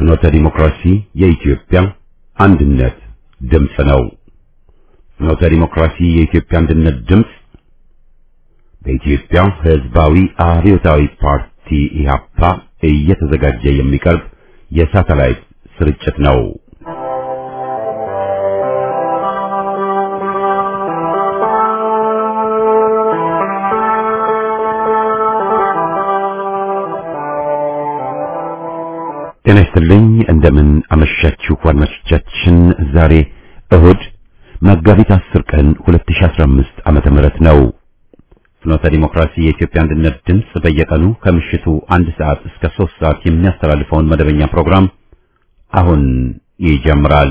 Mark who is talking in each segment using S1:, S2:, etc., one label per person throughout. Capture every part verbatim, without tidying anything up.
S1: ፍኖተ ዲሞክራሲ የኢትዮጵያ አንድነት ድምጽ ነው። ፍኖተ ዲሞክራሲ የኢትዮጵያ አንድነት ድምጽ በኢትዮጵያ ሕዝባዊ አብዮታዊ ፓርቲ ኢህአፓ እየተዘጋጀ የሚቀርብ የሳተላይት ስርጭት ነው። ጤና ይስጥልኝ። እንደምን አመሻችሁ አድማጮቻችን። ዛሬ እሁድ መጋቢት አስር ቀን ሁለት ሺህ አስራ አምስት ዓመተ ምህረት ነው። ፍኖተ ዲሞክራሲ የኢትዮጵያ አንድነት ድምጽ በየቀኑ ከምሽቱ አንድ ሰዓት እስከ ሶስት ሰዓት የሚያስተላልፈውን መደበኛ ፕሮግራም አሁን ይጀምራል።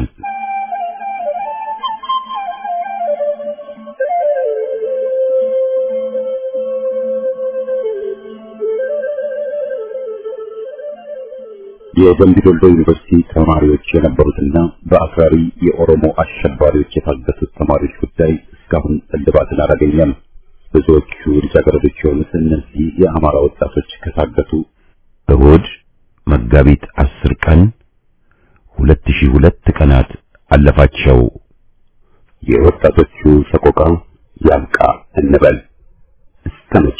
S1: የደምቢ ዶሎ ዩኒቨርሲቲ ተማሪዎች የነበሩትና በአክራሪ የኦሮሞ አሸባሪዎች የታገቱት ተማሪዎች ጉዳይ እስካሁን እልባትን አላገኘም። ብዙዎቹ ልጃገረዶች የሆኑት እነዚህ የአማራ ወጣቶች ከታገቱ እሁድ መጋቢት አስር ቀን ሁለት ሺህ ሁለት ቀናት አለፋቸው። የወጣቶቹ ሰቆቃ ያብቃ እንበል። እስከ መቼ?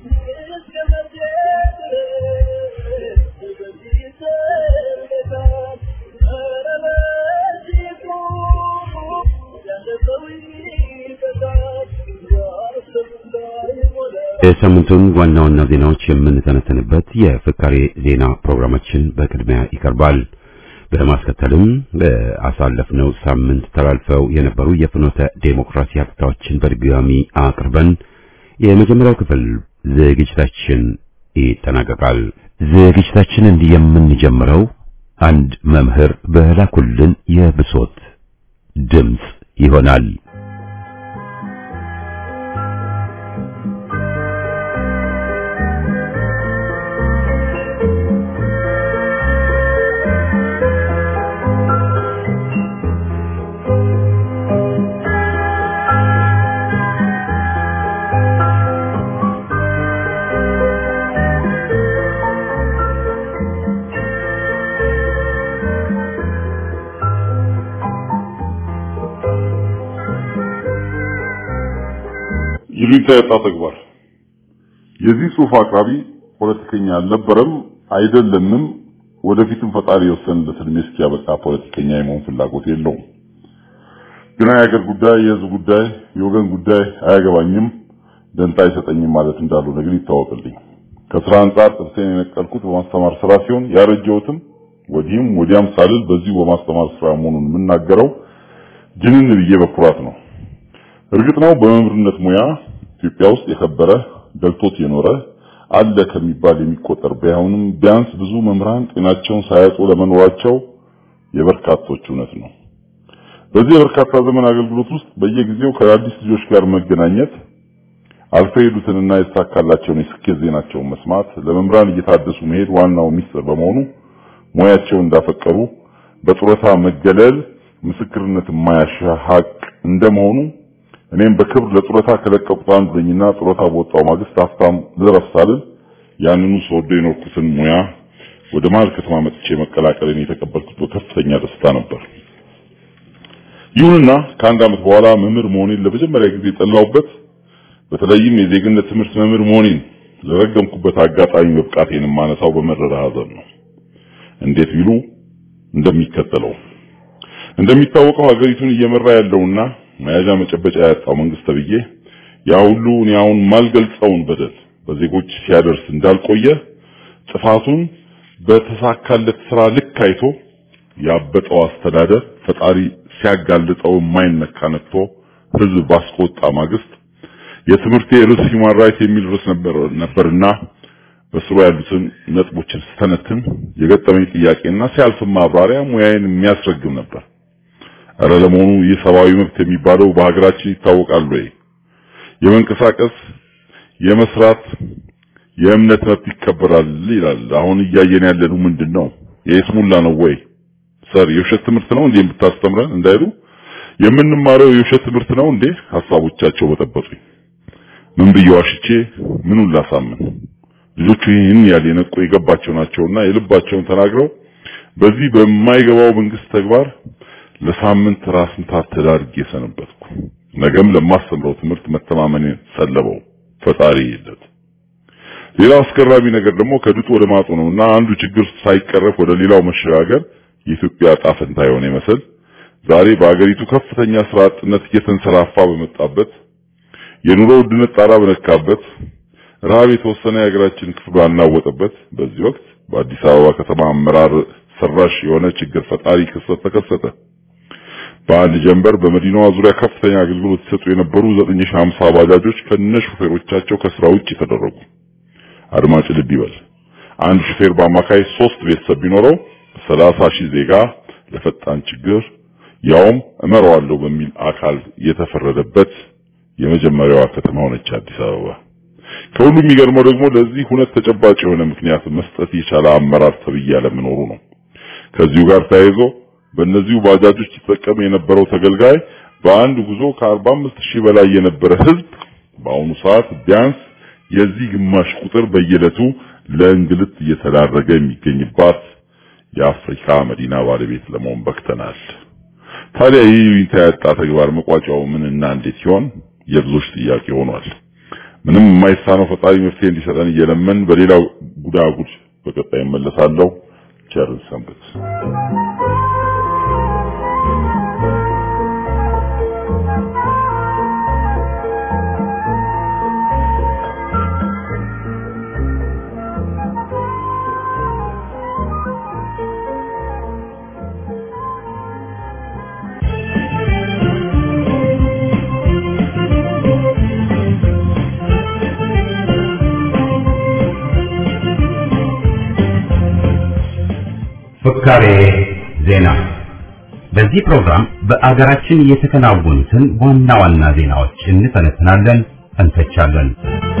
S1: የሳምንቱን ዋና ዋና ዜናዎች የምንተነተንበት የፍካሬ ዜና ፕሮግራማችን በቅድሚያ ይቀርባል። በማስከተልም በአሳለፍነው ሳምንት ተላልፈው የነበሩ የፍኖተ ዴሞክራሲ ሀብታዎችን በድጋሚ አቅርበን የመጀመሪያው ክፍል ዝግጅታችን ይጠናቀቃል። ዝግጅታችንን የምንጀምረው አንድ መምህር በላኩልን የብሶት ድምጽ ይሆናል።
S2: ይልታ ተግባር የዚህ ጽሑፍ አቅራቢ ፖለቲከኛ አልነበረም አይደለንም። ወደፊትም ፈጣሪ የወሰነለትን መስኪ ያበቃ ፖለቲከኛ የመሆን ፍላጎት የለውም። ግን የሀገር ጉዳይ፣ የሕዝብ ጉዳይ፣ የወገን ጉዳይ አያገባኝም፣ ደንታ አይሰጠኝም ማለት እንዳለው ነገር ይታወቅልኝ። ከስራ አንጻር ጥርሴን የነቀልኩት በማስተማር ስራ ሲሆን ያረጀሁትም ወዲህም ወዲያም ሳልል በዚሁ በማስተማር ስራ መሆኑን የምናገረው ጅንን ብዬ በኩራት ነው። እርግጥ ነው በመምህርነት ሙያ ኢትዮጵያ ውስጥ የከበረ ገልጦት የኖረ አለ ከሚባል የሚቆጠር ባይሆንም ቢያንስ ብዙ መምህራን ጤናቸውን ሳያጡ ለመኖራቸው የበርካቶች እውነት ነው። በዚህ በርካታ ዘመን አገልግሎት ውስጥ በየጊዜው ከአዲስ ልጆች ጋር መገናኘት፣ አልፈው የሄዱትንና የተሳካላቸውን የስኬት ዜናቸውን መስማት፣ ለመምህራን እየታደሱ መሄድ ዋናው ሚስጥር በመሆኑ ሙያቸውን እንዳፈቀሩ በጡረታ መገለል ምስክርነት የማያሻ ሀቅ እንደመሆኑ እኔም በክብር ለጡረታ ከለቀቁት አንዱ ነኝና ጡረታ በወጣው ማግስት አፍታም ልረሳልን ያንኑ ሰውዶ የኖርኩትን ሙያ ወደ መሀል ከተማ መጥቼ መቀላቀልን የተቀበልኩት በከፍተኛ ደስታ ነበር። ይሁንና ከአንድ ዓመት በኋላ መምህር መሆኔን ለመጀመሪያ ጊዜ ጠላሁበት። በተለይም የዜግነት ትምህርት መምህር መሆኔን ለረገምኩበት አጋጣሚ መብቃቴን ማነሳው በመረራ ሐዘን ነው። እንዴት ቢሉ እንደሚከተለው። እንደሚታወቀው ሀገሪቱን እየመራ ያለውና መያዣ መጨበጫ ያጣው መንግስት ተብዬ ያ ሁሉ ያውን ማልገልጸውን በደል በዜጎች ሲያደርስ እንዳልቆየ ጥፋቱን በተሳካለት ስራ ልክ አይቶ ያበጠው አስተዳደር ፈጣሪ ሲያጋልጠው የማይነካ ነጥቶ ህዝብ ባስቆጣ ማግስት የትምህርት ርዕስ ሁማን ራይት የሚል ርዕስ ነበር ነበርና በስሩ ያሉትን ነጥቦችን ስተነትን የገጠመኝ ጥያቄና ሲያልፍ ማብራሪያ ሙያዬን የሚያስረግም ነበር። አረ ለመሆኑ የሰብአዊ መብት የሚባለው በሀገራችን ይታወቃል ወይ? የመንቀሳቀስ የመስራት የእምነት መብት ይከበራል ይላል። አሁን እያየን ያለነው ምንድነው? የስሙላ ነው ወይ? ሰር የውሸት ትምህርት ነው እንዴ የምታስተምረን እንዳይሉ የምንማረው የውሸት ትምህርት ነው እንዴ? ሐሳቦቻቸው በጠበጡኝ። ምን ብየዋሽቼ ምኑን ላሳምን? ልጆቹ ይህን ያለ የነቁ የገባቸው ናቸውና የልባቸውን ተናግረው በዚህ በማይገባው መንግስት ተግባር ለሳምንት ራስ ምታት ተዳርጌ ሰነበትኩ። ነገም ለማስተምረው ትምህርት መተማመን ሰለበው ፈጣሪ ይለት። ሌላው አስገራሚ ነገር ደግሞ ከድጡ ወደ ማጡ ነውና አንዱ ችግር ሳይቀረፍ ወደ ሌላው መሸጋገር የኢትዮጵያ ዕጣ ፈንታ የሆነ ይመስል ዛሬ በአገሪቱ ከፍተኛ ስራ አጥነት እየተንሰራፋ በመጣበት የኑሮ ውድነት ጣራ በነካበት ረሃብ የተወሰነ የሀገራችን ክፍል ባናወጠበት በዚህ ወቅት በአዲስ አበባ ከተማ አመራር ሰራሽ የሆነ ችግር ፈጣሪ ክስተት ተከሰተ። በአንድ ጀንበር በመዲናዋ ዙሪያ ከፍተኛ አገልግሎት ሲሰጡ የነበሩ ዘጠኝ ሺህ ሃምሳ ባጃጆች ከነሹፌሮቻቸው ከስራ ውጭ ተደረጉ። አድማጭ ልብ ይበል። አንድ ሹፌር በአማካይ ሶስት ቤተሰብ ቢኖረው ሰላሳ ሺህ ዜጋ ለፈጣን ችግር ያውም እመራዋለሁ በሚል አካል የተፈረደበት የመጀመሪያዋ ከተማ ሆነች አዲስ አበባ። ከሁሉም የሚገርመው ደግሞ ለዚህ ሁነት ተጨባጭ የሆነ ምክንያት መስጠት የቻለ አመራር ተብያ ለመኖሩ ነው። ከዚሁ ጋር ተያይዞ በእነዚሁ ባጃጆች ተጠቀም የነበረው ተገልጋይ በአንድ ጉዞ ከአርባ አምስት ሺህ በላይ የነበረ ህዝብ በአሁኑ ሰዓት ቢያንስ የዚህ ግማሽ ቁጥር በየለቱ ለእንግልት እየተዳረገ የሚገኝባት የአፍሪካ መዲና ባለቤት ለመሆን በቅተናል። ታዲያ ይህ ይንታያጣ ተግባር መቋጫው ምንና እንዴት ይሆን የብዙዎች ጥያቄ ሆኗል። ምንም የማይሳነው ፈጣሪ መፍትሄ እንዲሰጠን እየለመን በሌላው ጉዳጉድ በቀጣይ መለሳለሁ። ቸርን ሰንብት።
S1: ፍካሬ ዜና። በዚህ ፕሮግራም በአገራችን የተከናወኑትን ዋና ዋና ዜናዎች እንተነትናለን፣ እንተቻለን።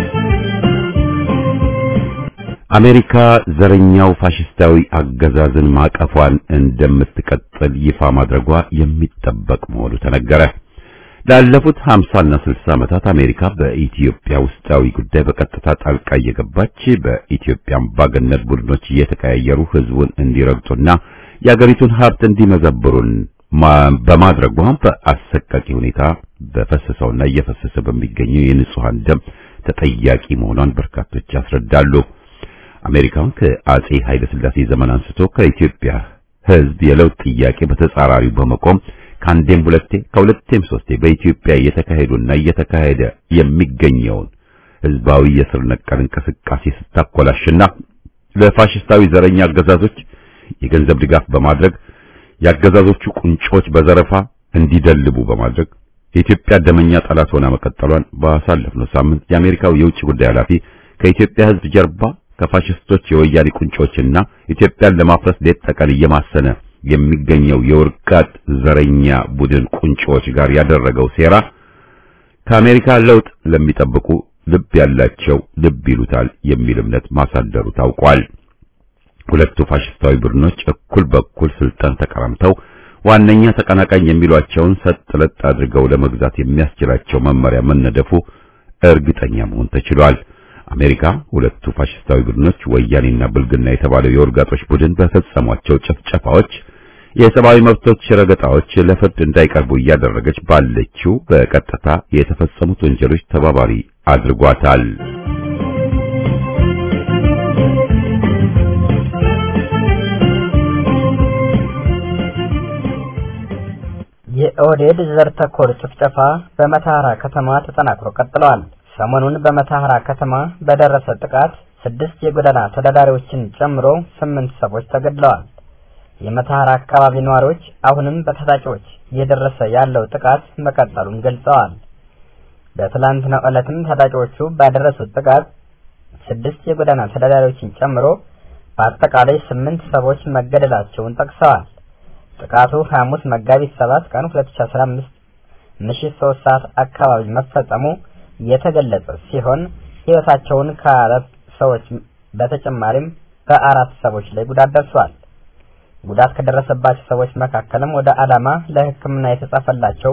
S1: አሜሪካ ዘረኛው ፋሽስታዊ አገዛዝን ማቀፏን እንደምትቀጥል ይፋ ማድረጓ የሚጠበቅ መሆኑ ተነገረ። ላለፉት ሃምሳ እና ስልሳ ዓመታት አሜሪካ በኢትዮጵያ ውስጣዊ ጉዳይ በቀጥታ ጣልቃ እየገባች በኢትዮጵያ አምባገነን ቡድኖች እየተቀያየሩ ህዝቡን እንዲረግጡና የአገሪቱን ሀብት እንዲመዘብሩን በማድረጓ በአሰቃቂ ሁኔታ በፈሰሰውና እየፈሰሰ በሚገኘው የንጹሃን ደም ተጠያቂ መሆኗን በርካቶች ያስረዳሉ። አሜሪካን ከአጼ ኃይለ ሥላሴ ዘመን አንስቶ ከኢትዮጵያ ህዝብ የለውጥ ጥያቄ በተጻራሪው በመቆም ካንዴም ሁለቴ ከሁለቴም ሶስቴ በኢትዮጵያ እየተካሄዱና እየተካሄደ የሚገኘውን ህዝባዊ የስር ነቀል እንቅስቃሴ ስታኮላሽና ለፋሽስታዊ ዘረኛ አገዛዞች የገንዘብ ድጋፍ በማድረግ ያገዛዞቹ ቁንጮች በዘረፋ እንዲደልቡ በማድረግ የኢትዮጵያ ደመኛ ጠላት ሆና መቀጠሏን ባሳለፍነው ሳምንት የአሜሪካው የውጭ ጉዳይ ኃላፊ ከኢትዮጵያ ህዝብ ጀርባ ከፋሽስቶች የወያኔ ቁንጮችና ኢትዮጵያን ለማፍረስ ሌት ተቀን እየማሰነ የሚገኘው የወርቃት ዘረኛ ቡድን ቁንጮች ጋር ያደረገው ሴራ ከአሜሪካ ለውጥ ለሚጠብቁ ልብ ያላቸው ልብ ይሉታል የሚል እምነት ማሳደሩ ታውቋል። ሁለቱ ፋሽስታዊ ቡድኖች እኩል በኩል ስልጣን ተቀራምተው ዋነኛ ተቀናቃኝ የሚሏቸውን ሰጥለጥ አድርገው ለመግዛት የሚያስችላቸው መመሪያ መነደፉ እርግጠኛ መሆን ተችሏል። አሜሪካ ሁለቱ ፋሽስታዊ ቡድኖች ወያኔና ብልግና የተባለው የወርጋጦች ቡድን በፈጸሟቸው ጭፍጨፋዎች፣ የሰብአዊ መብቶች ረገጣዎች ለፍርድ እንዳይቀርቡ እያደረገች ባለችው በቀጥታ የተፈጸሙት ወንጀሎች ተባባሪ አድርጓታል።
S3: የኦዴድ ዘር ተኮር ጭፍጨፋ በመተሐራ ከተማ ተጠናክሮ ቀጥሏል። ሰሞኑን በመተሐራ ከተማ በደረሰ ጥቃት ስድስት የጎዳና ተዳዳሪዎችን ጨምሮ ስምንት ሰዎች ተገድለዋል። የመተሐራ አካባቢ ነዋሪዎች አሁንም በታጣቂዎች እየደረሰ ያለው ጥቃት መቀጠሉን ገልጸዋል። በትላንትናው ዕለትም ታጣቂዎቹ ባደረሱት ጥቃት ስድስት የጎዳና ተዳዳሪዎችን ጨምሮ በአጠቃላይ ስምንት ሰዎች መገደላቸውን ጠቅሰዋል። ጥቃቱ ሐሙስ መጋቢት ሰባት ቀን ሁለት ሺህ አስራ አምስት ምሽት ሶስት ሰዓት አካባቢ መፈጸሙ የተገለጸ ሲሆን ሕይወታቸውን ከአራት ሰዎች በተጨማሪም በአራት ሰዎች ላይ ጉዳት ደርሷል። ጉዳት ከደረሰባቸው ሰዎች መካከልም ወደ አዳማ ለሕክምና የተጻፈላቸው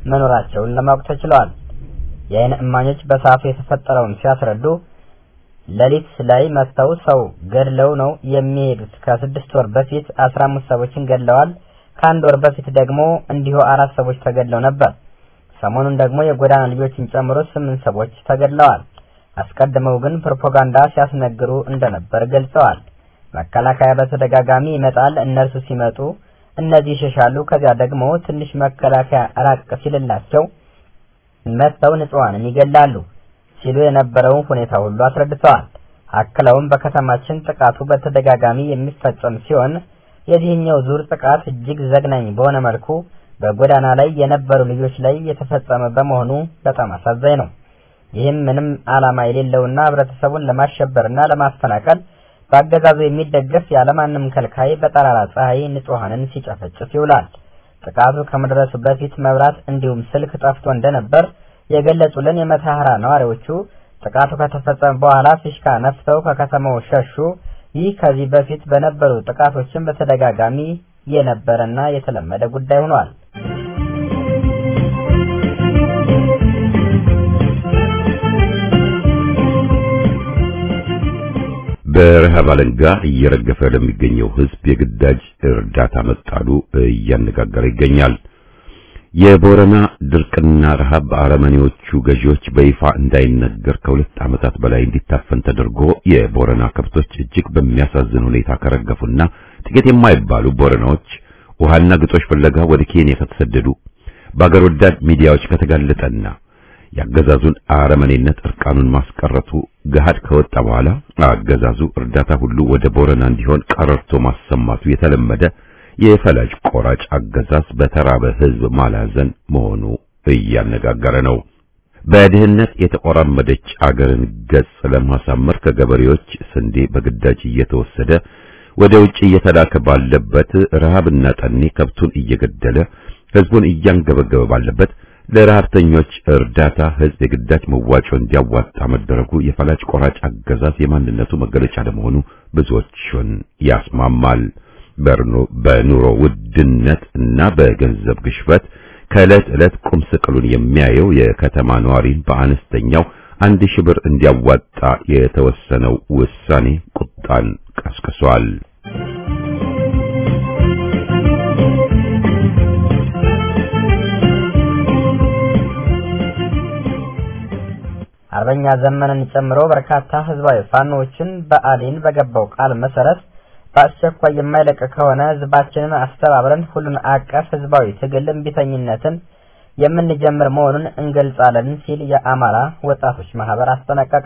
S3: መኖራቸውን ለማወቅ ተችሏል። የዓይን እማኞች በሰዓቱ የተፈጠረውን ሲያስረዱ ለሊት ላይ መተው ሰው ገድለው ነው የሚሄዱት። ከስድስት ወር በፊት አስራ አምስት ሰዎችን ገድለዋል። ከአንድ ወር በፊት ደግሞ እንዲሁ አራት ሰዎች ተገድለው ነበር። ሰሞኑን ደግሞ የጎዳና ልጆችን ጨምሮ ስምንት ሰዎች ተገድለዋል። አስቀድመው ግን ፕሮፓጋንዳ ሲያስነግሩ እንደነበር ገልጸዋል። መከላከያ በተደጋጋሚ ይመጣል፣ እነርሱ ሲመጡ እነዚህ ይሸሻሉ፣ ከዚያ ደግሞ ትንሽ መከላከያ ራቅ ሲልላቸው መተው ንጹሃንን ይገላሉ ሲሉ የነበረውን ሁኔታ ሁሉ አስረድተዋል። አክለውም በከተማችን ጥቃቱ በተደጋጋሚ የሚፈጸም ሲሆን የዚህኛው ዙር ጥቃት እጅግ ዘግናኝ በሆነ መልኩ በጎዳና ላይ የነበሩ ልጆች ላይ የተፈጸመ በመሆኑ በጣም አሳዛኝ ነው። ይህም ምንም ዓላማ የሌለውና ህብረተሰቡን ለማሸበርና ለማፈናቀል በአገዛዙ የሚደገፍ ያለማንም ከልካይ በጠራራ ፀሐይ ንጹሃንን ሲጨፈጭፍ ይውላል። ጥቃቱ ከመድረሱ በፊት መብራት እንዲሁም ስልክ ጠፍቶ እንደነበር የገለጹልን የመተሐራ ነዋሪዎቹ ጥቃቱ ከተፈጸመ በኋላ ፊሽካ ነፍተው ከከተማው ሸሹ። ይህ ከዚህ በፊት በነበሩ ጥቃቶችን በተደጋጋሚ የነበረና የተለመደ ጉዳይ ሆኗል።
S1: በረሃብ አለንጋ እየረገፈ ለሚገኘው ህዝብ የግዳጅ እርዳታ መጣሉ እያነጋገረ ይገኛል። የቦረና ድርቅና ረሃብ በአረመኔዎቹ ገዢዎች በይፋ እንዳይነገር ከሁለት ዓመታት በላይ እንዲታፈን ተደርጎ የቦረና ከብቶች እጅግ በሚያሳዝን ሁኔታ ከረገፉና ጥቂት የማይባሉ ቦረናዎች ውሃና ግጦሽ ፍለጋ ወደ ኬንያ ከተሰደዱ በአገር ወዳድ ሚዲያዎች ከተጋለጠና ያገዛዙን አረመኔነት እርቃኑን ማስቀረቱ ገሃድ ከወጣ በኋላ አገዛዙ እርዳታ ሁሉ ወደ ቦረና እንዲሆን ቀረርቶ ማሰማቱ የተለመደ የፈላጭ ቆራጭ አገዛዝ በተራበ ህዝብ ማላዘን መሆኑ እያነጋገረ ነው። በድህነት የተቆራመደች አገርን ገጽ ለማሳመር ከገበሬዎች ስንዴ በግዳጅ እየተወሰደ ወደ ውጭ እየተላከ ባለበት ረሃብና ጠኔ ከብቱን እየገደለ ህዝቡን እያንገበገበ ባለበት ለረሃብተኞች እርዳታ ህዝብ የግዳጅ መዋጮ እንዲያዋጣ መደረጉ የፈላጭ ቆራጭ አገዛዝ የማንነቱ መገለጫ ለመሆኑ ብዙዎችን ያስማማል። በኑሮ ውድነት እና በገንዘብ ግሽበት ከዕለት ዕለት ቁም ስቅሉን የሚያየው የከተማ ነዋሪ በአነስተኛው አንድ ሺህ ብር እንዲያዋጣ የተወሰነው ውሳኔ ቁጣን ቀስቅሷል።
S3: አርበኛ ዘመንን ጨምሮ በርካታ ህዝባዊ ፋኖችን በአሊን በገባው ቃል መሰረት በአስቸኳይ የማይለቅ ከሆነ ህዝባችንን አስተባብረን ሁሉን አቀፍ ህዝባዊ ትግል እምቢተኝነትን የምንጀምር መሆኑን እንገልጻለን ሲል የአማራ ወጣቶች ማህበር አስጠነቀቀ።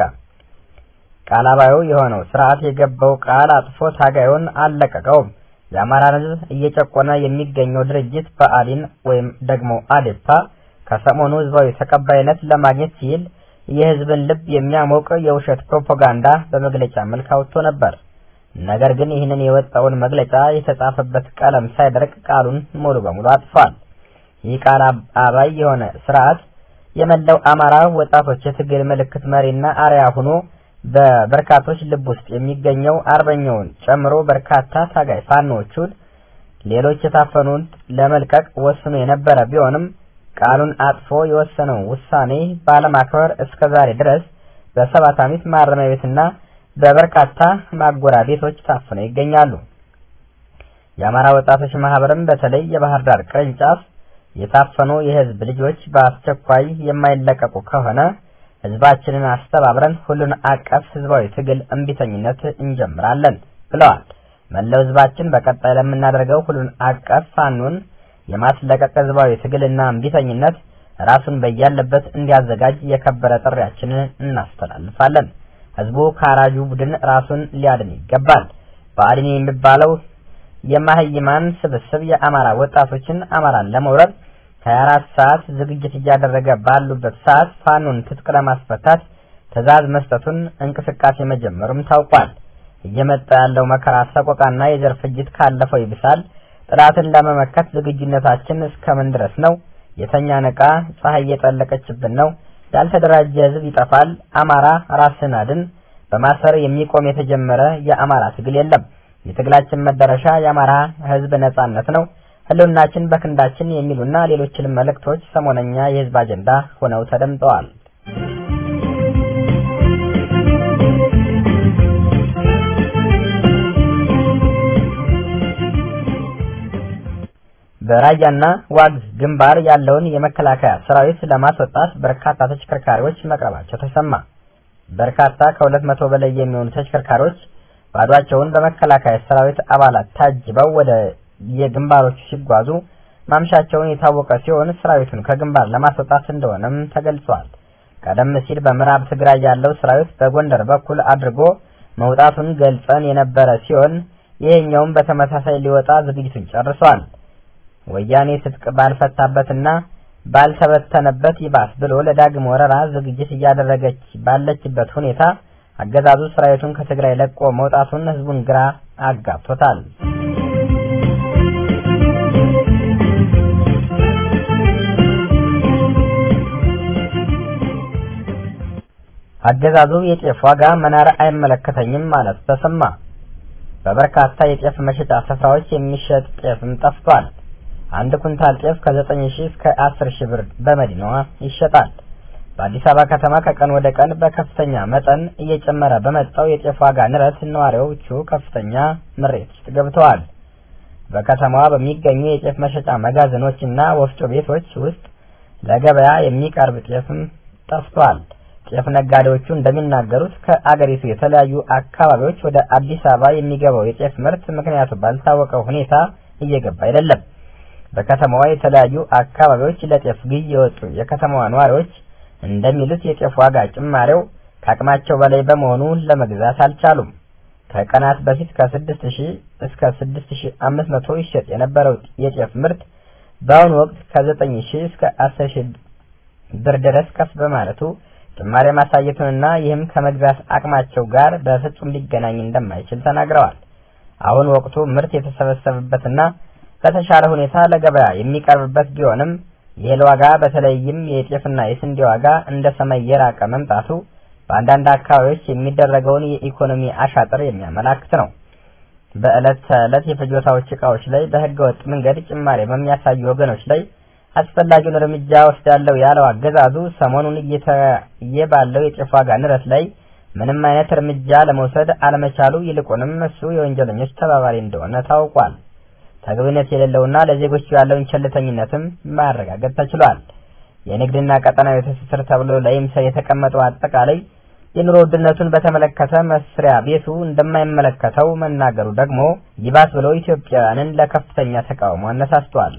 S3: ቃላባዩ የሆነው ስርዓት የገባው ቃል አጥፎ ታጋዩን አለቀቀውም። የአማራን ህዝብ እየጨቆነ የሚገኘው ድርጅት በአሊን ወይም ደግሞ አዴፓ ከሰሞኑ ህዝባዊ ተቀባይነት ለማግኘት ሲል የህዝብን ልብ የሚያሞቅ የውሸት ፕሮፓጋንዳ በመግለጫ መልክ አውጥቶ ነበር። ነገር ግን ይህንን የወጣውን መግለጫ የተጻፈበት ቀለም ሳይደርቅ ቃሉን ሙሉ በሙሉ አጥፏል። ይህ ቃል አባይ የሆነ ስርዓት የመላው አማራ ወጣቶች የትግል ምልክት መሪና አርያ ሆኖ በበርካቶች ልብ ውስጥ የሚገኘው አርበኛውን ጨምሮ በርካታ ታጋይ ፋኖቹን ሌሎች የታፈኑን ለመልቀቅ ወስኖ የነበረ ቢሆንም ቃሉን አጥፎ የወሰነው ውሳኔ ባለማክበር እስከዛሬ ድረስ በሰባት ዓመት ማረሚያ ቤትና በበርካታ ማጎራ ቤቶች ታፍነው ይገኛሉ። የአማራ ወጣቶች ማህበርም በተለይ የባህር ዳር ቅርንጫፍ የታፈኑ የህዝብ ልጆች በአስቸኳይ የማይለቀቁ ከሆነ ህዝባችንን አስተባብረን ሁሉን አቀፍ ህዝባዊ ትግል እምቢተኝነት እንጀምራለን ብለዋል። መላው ህዝባችን በቀጣይ ለምናደርገው ሁሉን አቀፍ ፋኖን የማስለቀቅ ህዝባዊ ትግልና እምቢተኝነት ራሱን በያለበት እንዲያዘጋጅ የከበረ ጥሪያችንን እናስተላልፋለን። ህዝቡ ካራጁ ቡድን ራሱን ሊያድን ይገባል። በአድኔ የሚባለው የማህይማን ስብስብ የአማራ ወጣቶችን አማራን ለመውረድ ሃያ አራት ሰዓት ዝግጅት እያደረገ ባሉበት ሰዓት ፋኖን ትጥቅ ለማስፈታት ትዕዛዝ መስጠቱን እንቅስቃሴ መጀመሩም ታውቋል። እየመጣ ያለው መከራ ሰቆቃና የዘር ፍጅት ካለፈው ይብሳል። ጥላትን ለመመከት ዝግጁነታችን እስከምን ድረስ ነው? የተኛ ነቃ ፀሐይ እየጠለቀችብን ነው። ያልተደራጀ ህዝብ ይጠፋል። አማራ ራስን አድን። በማሰር የሚቆም የተጀመረ የአማራ ትግል የለም። የትግላችን መዳረሻ የአማራ ህዝብ ነጻነት ነው። ህልውናችን በክንዳችን የሚሉና ሌሎችንም መልእክቶች ሰሞነኛ የህዝብ አጀንዳ ሆነው ተደምጠዋል። በራያና ዋግ ግንባር ያለውን የመከላከያ ሰራዊት ለማስወጣት በርካታ ተሽከርካሪዎች መቅረባቸው ተሰማ። በርካታ ከሁለት መቶ በላይ የሚሆኑ ተሽከርካሪዎች ባዷቸውን በመከላከያ ሰራዊት አባላት ታጅበው ወደ የግንባሮቹ ሲጓዙ ማምሻቸውን የታወቀ ሲሆን ሰራዊቱን ከግንባር ለማስወጣት እንደሆነም ተገልጿል። ቀደም ሲል በምዕራብ ትግራይ ያለው ሰራዊት በጎንደር በኩል አድርጎ መውጣቱን ገልጸን የነበረ ሲሆን ይሄኛውም በተመሳሳይ ሊወጣ ዝግጅቱን ጨርሷል። ወያኔ ትጥቅ ባልፈታበትና ባልተበተነበት ይባስ ብሎ ለዳግም ወረራ ዝግጅት እያደረገች ባለችበት ሁኔታ አገዛዙ ሰራዊቱን ከትግራይ ለቆ መውጣቱን ህዝቡን ግራ አጋብቶታል። አገዛዙ የጤፍ ዋጋ መናር አይመለከተኝም ማለት ተሰማ። በበርካታ የጤፍ መሸጫ ስፍራዎች የሚሸጥ ጤፍም ጠፍቷል። አንድ ኩንታል ጤፍ ከዘጠኝ ሺህ እስከ አስር ሺህ ብር በመዲናዋ ይሸጣል። በአዲስ አበባ ከተማ ከቀን ወደ ቀን በከፍተኛ መጠን እየጨመረ በመጣው የጤፍ ዋጋ ንረት ነዋሪዎቹ ከፍተኛ ምሬት ውስጥ ገብተዋል። በከተማዋ በሚገኙ የጤፍ መሸጫ መጋዘኖችና ወፍጮ ቤቶች ውስጥ ለገበያ የሚቀርብ ጤፍም ጠፍቷል። ጤፍ ነጋዴዎቹ እንደሚናገሩት ከአገሪቱ የተለያዩ አካባቢዎች ወደ አዲስ አበባ የሚገባው የጤፍ ምርት ምክንያቱ ባልታወቀው ሁኔታ እየገባ አይደለም። በከተማዋ የተለያዩ አካባቢዎች ለጤፍ ግዢ የወጡ የከተማዋ ነዋሪዎች እንደሚሉት የጤፍ ዋጋ ጭማሬው ከአቅማቸው በላይ በመሆኑ ለመግዛት አልቻሉም። ከቀናት በፊት ከስድስት ሺህ እስከ ስድስት ሺህ አምስት መቶ ይሸጥ የነበረው የጤፍ ምርት በአሁኑ ወቅት ከዘጠኝ ሺህ እስከ አስር ሺህ ብር ድረስ ከፍ በማለቱ ጭማሪ ማሳየቱንና ይህም ከመግዛት አቅማቸው ጋር በፍጹም ሊገናኝ እንደማይችል ተናግረዋል። አሁን ወቅቱ ምርት የተሰበሰበበትና በተሻለ ሁኔታ ለገበያ የሚቀርብበት ቢሆንም የእህል ዋጋ በተለይም የጤፍና የስንዴ ዋጋ እንደ ሰማይ የራቀ መምጣቱ በአንዳንድ አካባቢዎች የሚደረገውን የኢኮኖሚ አሻጥር የሚያመላክት ነው። በዕለት ተዕለት የፍጆታዎች ዕቃዎች ላይ በህገወጥ መንገድ ጭማሪ በሚያሳዩ ወገኖች ላይ አስፈላጊውን እርምጃ ወስዳለው ያለው አገዛዙ ሰሞኑን እየታየ ባለው የጤፍ ዋጋ ንረት ላይ ምንም አይነት እርምጃ ለመውሰድ አለመቻሉ ይልቁንም እሱ የወንጀለኞች ተባባሪ እንደሆነ ታውቋል። ተገቢነት የሌለውና ለዜጎች ያለውን ቸልተኝነትም ማረጋገጥ ተችሏል። የንግድና ቀጠናዊ ትስስር ተብሎ ለይምሰል የተቀመጠው አጠቃላይ የኑሮ ውድነቱን በተመለከተ መስሪያ ቤቱ እንደማይመለከተው መናገሩ ደግሞ ይባስ ብሎ ኢትዮጵያውያንን ለከፍተኛ ተቃውሞ አነሳስቷል።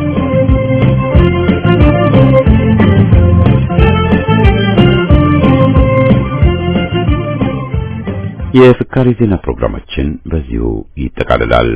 S1: የፍካሪ ዜና ፕሮግራማችን በዚሁ ይጠቃልላል።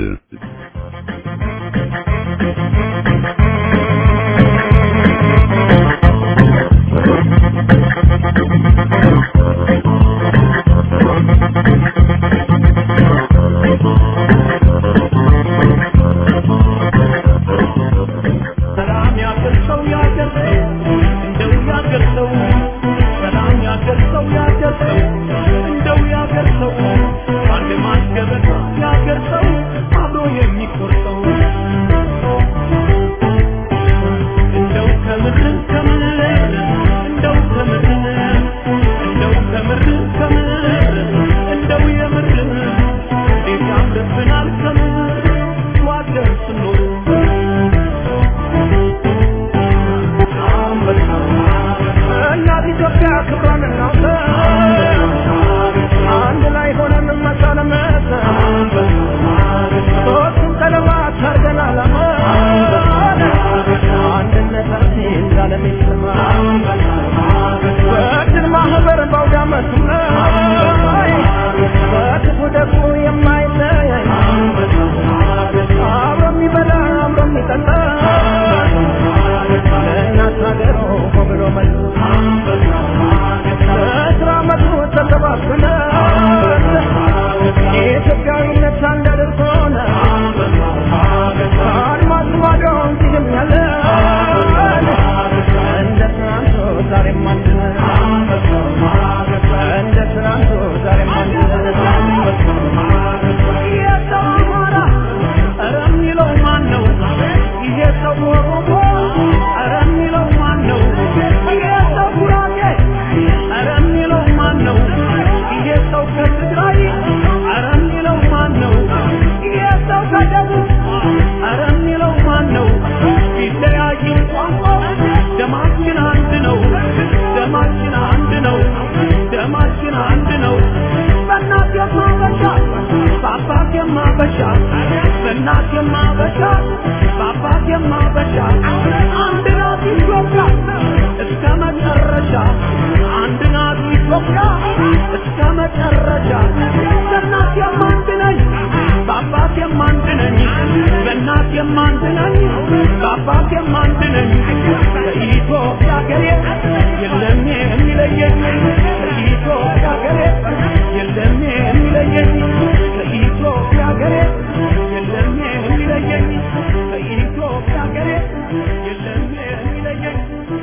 S4: የማበሻ በእናት የማበሻ በአባት የማበሻ አንድ ናት ኢትዮጵያ እስከ መጨረሻ አንድ ናት ኢትዮጵያ እስከ መጨረሻ በእናት የማንድ ነኝ በአባት የማንድ ነኝ በእናት የማንድ ነኝ በአባት የማንድ ነኝ ከኢትዮጵያ ሀገሬ የለም የሚለየኝ ከኢትዮጵያ ሀገሬ የለም የሚለየኝ ከኢትዮጵያ ሀገሬ የለም የሚለየኝ ከኢትዮጵያ ሀገሬ የለም የሚለየኝ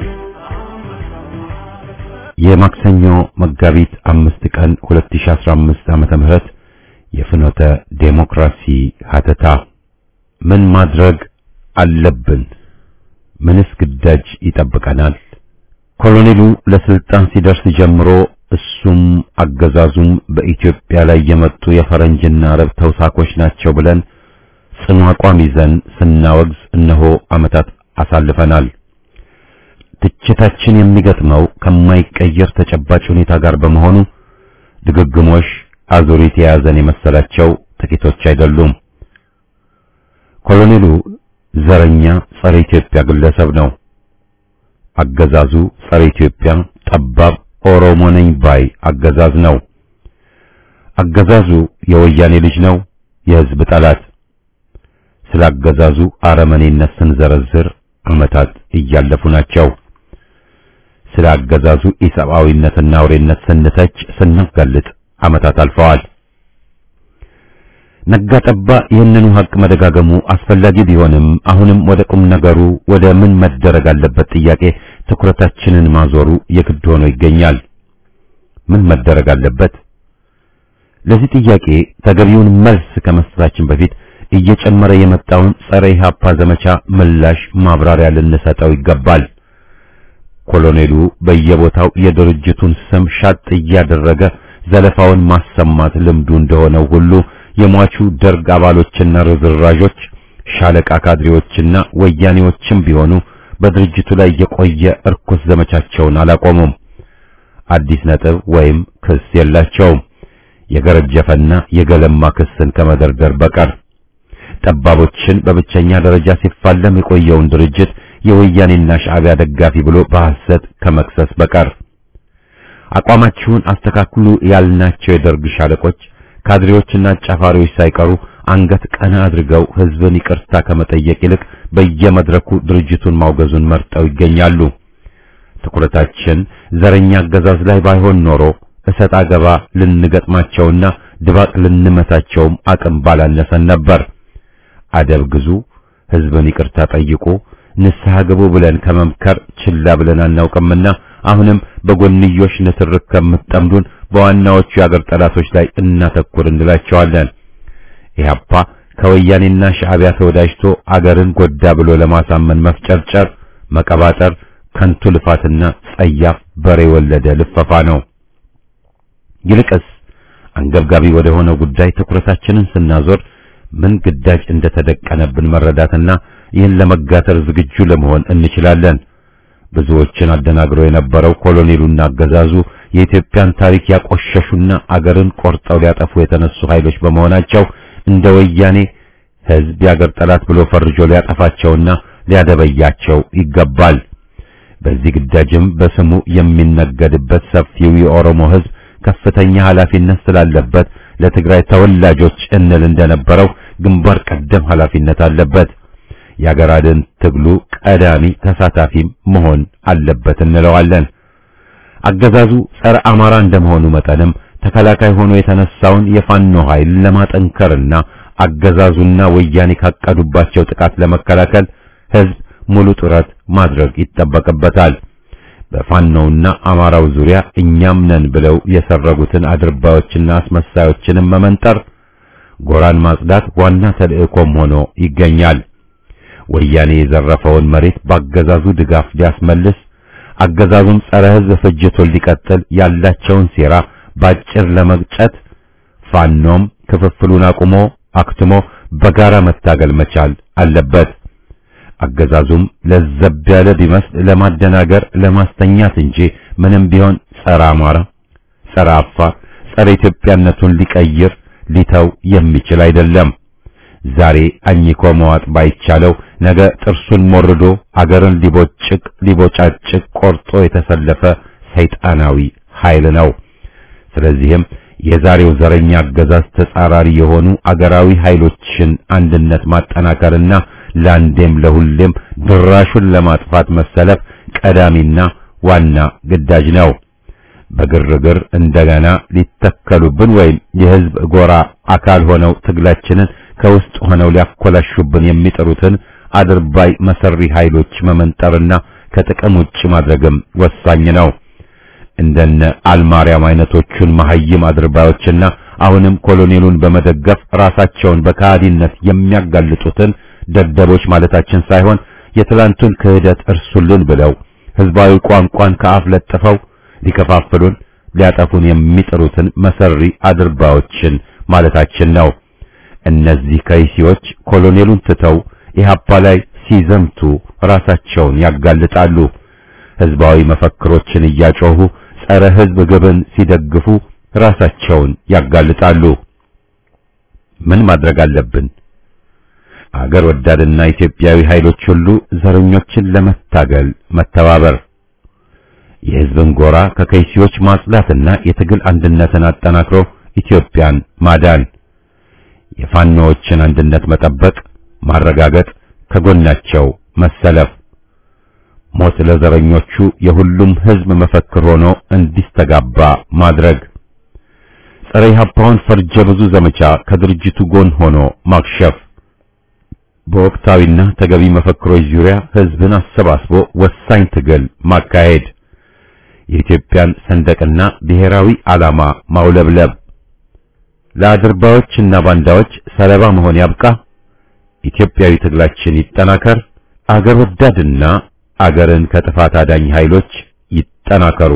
S1: የማክሰኞ መጋቢት አምስት ቀን ሁለት ሺህ አስራ አምስት ዓመተ ምህረት የፍኖተ ዴሞክራሲ ሀተታ ምን ማድረግ አለብን? ምንስ ግዳጅ ይጠብቀናል? ኮሎኔሉ ለስልጣን ሲደርስ ጀምሮ እሱም አገዛዙም በኢትዮጵያ ላይ የመጡ የፈረንጅና አረብ ተውሳኮች ናቸው ብለን ጽኑ አቋም ይዘን ስናወግዝ እነሆ ዓመታት አሳልፈናል። ትችታችን የሚገጥመው ከማይቀየር ተጨባጭ ሁኔታ ጋር በመሆኑ ድግግሞሽ አዙሪት የያዘን የመሰላቸው ጥቂቶች አይደሉም። ኮሎኔሉ ዘረኛ ጸረ ኢትዮጵያ ግለሰብ ነው። አገዛዙ ጸረ ኢትዮጵያ ጠባብ ኦሮሞ ነኝ ባይ አገዛዝ ነው። አገዛዙ የወያኔ ልጅ ነው፣ የህዝብ ጠላት። ስለ አገዛዙ አረመኔነት ስንዘረዝር ዓመታት እያለፉ ናቸው። ስለ አገዛዙ ኢሰብአዊነትና አውሬነት ስንተች ስናጋልጥ ዓመታት አልፈዋል። ነጋጠባ ይህንኑ ሀቅ መደጋገሙ አስፈላጊ ቢሆንም አሁንም ወደ ቁም ነገሩ ወደ ምን መደረግ አለበት ጥያቄ ትኩረታችንን ማዞሩ የግድ ሆኖ ይገኛል። ምን መደረግ አለበት? ለዚህ ጥያቄ ተገቢውን መልስ ከመስጠታችን በፊት እየጨመረ የመጣውን ጸረ ኢህአፓ ዘመቻ ምላሽ ማብራሪያ ልንሰጠው ይገባል። ኮሎኔሉ በየቦታው የድርጅቱን ስም ሻጥ እያደረገ ዘለፋውን ማሰማት ልምዱ እንደሆነው ሁሉ የሟቹ ደርግ አባሎችና ርዝራዦች ሻለቃ ካድሬዎችና ወያኔዎችም ቢሆኑ በድርጅቱ ላይ የቆየ እርኩስ ዘመቻቸውን አላቆሙም። አዲስ ነጥብ ወይም ክስ የላቸውም የገረጀፈና የገለማ ክስን ከመደርደር በቀር። ጠባቦችን በብቸኛ ደረጃ ሲፋለም የቆየውን ድርጅት የወያኔና ሻዕቢያ ደጋፊ ብሎ በሐሰት ከመክሰስ በቀር። አቋማችሁን አስተካክሉ ያልናቸው የደርግ ሻለቆች ካድሬዎችና ጫፋሪዎች ሳይቀሩ አንገት ቀና አድርገው ህዝብን ይቅርታ ከመጠየቅ ይልቅ በየመድረኩ ድርጅቱን ማውገዙን መርጠው ይገኛሉ። ትኩረታችን ዘረኛ አገዛዝ ላይ ባይሆን ኖሮ እሰጥ አገባ ልንገጥማቸውና ድባቅ ልንመታቸውም አቅም ባላነሰን ነበር። አደብ ግዙ፣ ህዝብን ይቅርታ ጠይቁ፣ ንስሐ ግቡ ብለን ከመምከር ችላ ብለን አናውቅምና አሁንም በጎንዮሽ ንትርክ ከምትጠምዱን በዋናዎቹ የአገር ጠላቶች ላይ እናተኩር እንላቸዋለን። ኢህአፓ ከወያኔና ሻዕቢያ ተወዳጅቶ አገርን ጎዳ ብሎ ለማሳመን መፍጨርጨር፣ መቀባጠር ከንቱ ልፋትና ጸያፍ በሬ ወለደ ልፈፋ ነው። ይልቅስ አንገብጋቢ ወደ ሆነው ጉዳይ ትኩረታችንን ስናዞር ምን ግዳጅ እንደተደቀነብን መረዳትና ይህን ለመጋተር ዝግጁ ለመሆን እንችላለን። ብዙዎችን አደናግሮ የነበረው ኮሎኔሉና አገዛዙ የኢትዮጵያን ታሪክ ያቆሸሹና አገርን ቆርጠው ሊያጠፉ የተነሱ ኃይሎች በመሆናቸው እንደ ወያኔ ህዝብ ያገር ጠላት ብሎ ፈርጆ ሊያጠፋቸውና ሊያደበያቸው ይገባል። በዚህ ግዳጅም በስሙ የሚነገድበት ሰፊው የኦሮሞ ህዝብ ከፍተኛ ኃላፊነት ስላለበት ለትግራይ ተወላጆች እንል እንደነበረው ግንባር ቀደም ኃላፊነት አለበት። ያገራድን ትግሉ ቀዳሚ ተሳታፊም መሆን አለበት እንለዋለን። አገዛዙ ጸረ አማራ እንደመሆኑ መጠንም ተከላካይ ሆኖ የተነሳውን የፋኖ ኃይል ለማጠንከርና አገዛዙና ወያኔ ካቀዱባቸው ጥቃት ለመከላከል ህዝብ ሙሉ ጥረት ማድረግ ይጠበቅበታል። በፋኖውና አማራው ዙሪያ እኛም ነን ብለው የሰረጉትን አድርባዮችና አስመሳዮችንም መመንጠር፣ ጎራን ማጽዳት ዋና ተልእኮም ሆኖ ይገኛል። ወያኔ የዘረፈውን መሬት በአገዛዙ ድጋፍ ሊያስመልስ አገዛዙም ጸረ ህዝብ ፍጅቱን ሊቀጥል ያላቸውን ሴራ ባጭር ለመግጨት ፋኖም ክፍፍሉን አቁሞ አክትሞ በጋራ መታገል መቻል አለበት። አገዛዙም ለዘብ ያለ ቢመስል ለማደናገር ለማስተኛት እንጂ ምንም ቢሆን ጸረ አማራ፣ ጸረ አፋር፣ ጸረ ኢትዮጵያነቱን ሊቀይር ሊተው የሚችል አይደለም። ዛሬ አኝኮ መዋጥ ባይቻለው ነገ ጥርሱን ሞርዶ አገርን ሊቦጭቅ ሊቦጫጭቅ ቆርጦ የተሰለፈ ሰይጣናዊ ኃይል ነው። ስለዚህም የዛሬው ዘረኛ አገዛዝ ተጻራሪ የሆኑ አገራዊ ኃይሎችን አንድነት ማጠናከርና ለአንዴም ለሁሌም ድራሹን ለማጥፋት መሰለፍ ቀዳሚና ዋና ግዳጅ ነው። በግርግር እንደገና ሊተከሉብን ወይም የህዝብ ጎራ አካል ሆነው ትግላችንን ከውስጥ ሆነው ሊያኮላሹብን የሚጥሩትን አድርባይ መሰሪ ኃይሎች መመንጠርና ከጥቅም ውጭ ማድረግም ወሳኝ ነው። እንደነ አልማርያም አይነቶቹን መሐይም አድርባዮችና አሁንም ኮሎኔሉን በመደገፍ ራሳቸውን በካዲነት የሚያጋልጡትን ደደቦች ማለታችን ሳይሆን የትላንቱን ክህደት እርሱልን ብለው ህዝባዊ ቋንቋን ከአፍ ለጥፈው ሊከፋፍሉን ሊያጠፉን የሚጥሩትን መሰሪ አድርባዮችን ማለታችን ነው። እነዚህ ከይሲዎች ኮሎኔሉን ትተው ኢህአፓ ላይ ሲዘምቱ ራሳቸውን ያጋልጣሉ። ህዝባዊ መፈክሮችን እያጮሁ ጸረ ህዝብ ግብን ሲደግፉ ራሳቸውን ያጋልጣሉ። ምን ማድረግ አለብን? አገር ወዳድና ኢትዮጵያዊ ኃይሎች ሁሉ ዘረኞችን ለመታገል መተባበር፣ የህዝብን ጎራ ከከይሲዎች ማጽዳትና የትግል አንድነትን አጠናክሮ ኢትዮጵያን ማዳን፣ የፋኖዎችን አንድነት መጠበቅ፣ ማረጋገጥ፣ ከጎናቸው መሰለፍ፣ ሞት ለዘረኞቹ የሁሉም ህዝብ መፈክር ሆኖ እንዲስተጋባ ማድረግ፣ ጸረ ኢህአፓውን ፈርጀ ብዙ ዘመቻ ከድርጅቱ ጎን ሆኖ ማክሸፍ፣ በወቅታዊና ተገቢ መፈክሮች ዙሪያ ህዝብን አሰባስቦ ወሳኝ ትግል ማካሄድ፣ የኢትዮጵያን ሰንደቅና ብሔራዊ ዓላማ ማውለብለብ፣ ለአድርባዎችና ባንዳዎች ሰለባ መሆን ያብቃ፣ ኢትዮጵያዊ ትግላችን ይጠናከር፣ አገር ወዳድና አገርን ከጥፋት አዳኝ ኃይሎች ይጠናከሩ።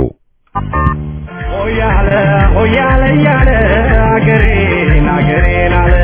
S4: ሆያለ ሆያለ ያለ አገሬን አገሬን አለ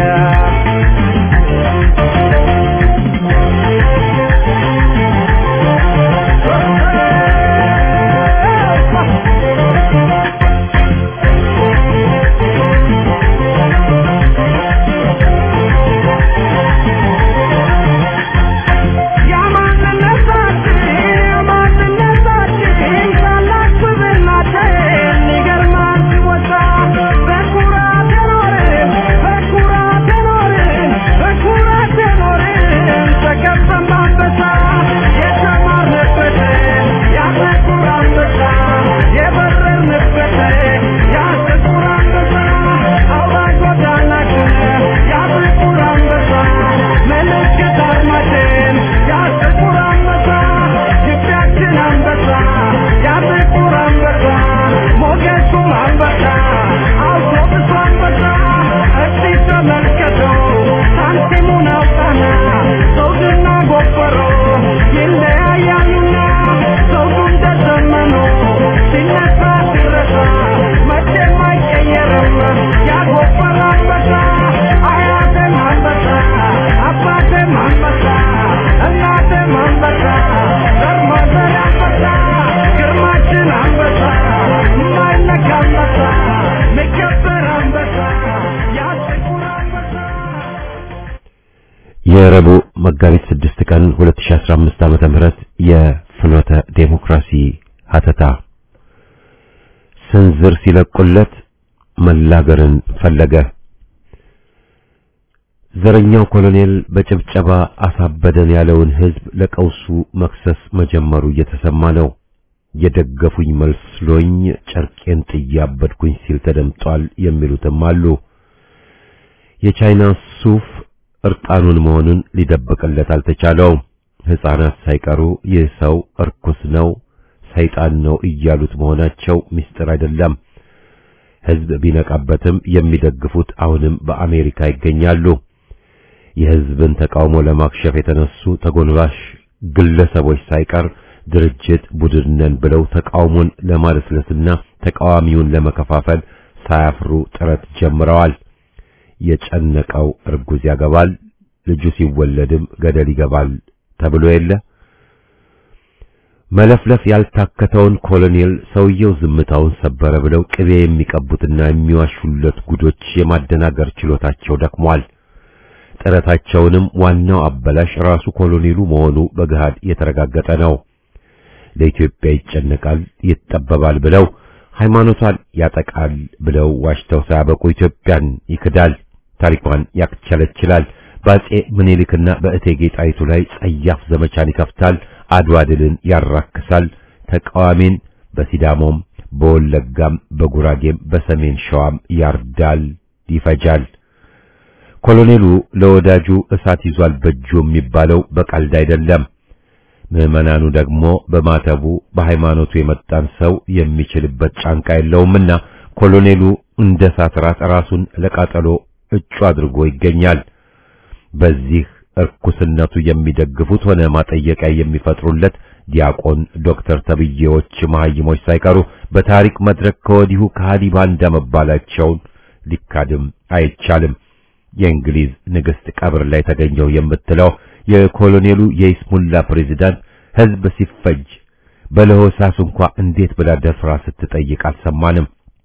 S1: የረቡዕ መጋቢት ስድስት ቀን ሁለት ሺህ አስራ አምስት ዓመተ ምህረት የፍኖተ ዴሞክራሲ ሀተታ ስንዝር ሲለቁለት መላገርን ፈለገ። ዘረኛው ኮሎኔል በጭብጨባ አሳበደን ያለውን ህዝብ ለቀውሱ መክሰስ መጀመሩ እየተሰማ ነው። የደገፉኝ መስሎኝ ጨርቄን ጥያበድኩኝ ሲል ተደምጧል የሚሉትም አሉ። የቻይና ሱፍ እርቃኑን መሆኑን ሊደብቅለት አልተቻለውም። ህፃናት ሳይቀሩ ይህ ሰው እርኩስ ነው፣ ሰይጣን ነው እያሉት መሆናቸው ምስጢር አይደለም። ህዝብ ቢነቃበትም የሚደግፉት አሁንም በአሜሪካ ይገኛሉ። የህዝብን ተቃውሞ ለማክሸፍ የተነሱ ተጎንባሽ ግለሰቦች ሳይቀር ድርጅት ቡድን ነን ብለው ተቃውሞን ለማለስለስና ተቃዋሚውን ለመከፋፈል ሳያፍሩ ጥረት ጀምረዋል። የጨነቀው እርጉዝ ያገባል፣ ልጁ ሲወለድም ገደል ይገባል ተብሎ የለ። መለፍለፍ ያልታከተውን ኮሎኔል ሰውየው ዝምታውን ሰበረ ብለው ቅቤ የሚቀቡትና የሚዋሹለት ጉዶች የማደናገር ችሎታቸው ደክሟል። ጥረታቸውንም ዋናው አበላሽ ራሱ ኮሎኔሉ መሆኑ በገሃድ የተረጋገጠ ነው። ለኢትዮጵያ ይጨነቃል፣ ይጠበባል ብለው ሃይማኖቷን ያጠቃል ብለው ዋሽተው ሳያበቁ ኢትዮጵያን ይክዳል፣ ታሪኳን ያክቸለችላል። በአፄ ምኒልክና በእቴጌ ጣይቱ ላይ ጸያፍ ዘመቻን ይከፍታል፣ አድዋ ድልን ያራክሳል። ተቃዋሚን በሲዳሞም በወለጋም በጉራጌም በሰሜን ሸዋም ያርዳል፣ ይፈጃል። ኮሎኔሉ ለወዳጁ እሳት ይዟል በእጁ የሚባለው በቀልድ አይደለም። ምዕመናኑ ደግሞ በማተቡ በሃይማኖቱ የመጣን ሰው የሚችልበት ጫንቃ የለውምና ኮሎኔሉ እንደ ሳትራት ራሱን ለቃጠሎ እጩ አድርጎ ይገኛል። በዚህ እርኩስነቱ የሚደግፉት ሆነ ማጠየቂያ የሚፈጥሩለት ዲያቆን ዶክተር ተብዬዎች መሐይሞች ሳይቀሩ በታሪክ መድረክ ከወዲሁ ከሃዲ ባንዳ መባላቸውን ሊካድም አይቻልም። የእንግሊዝ ንግስት ቀብር ላይ ተገኘው የምትለው የኮሎኔሉ የኢስሙላ ፕሬዝዳንት ህዝብ ሲፈጅ በለሆሳስ እንኳን እንዴት ብላ ደፍራ ስትጠይቅ አልሰማንም።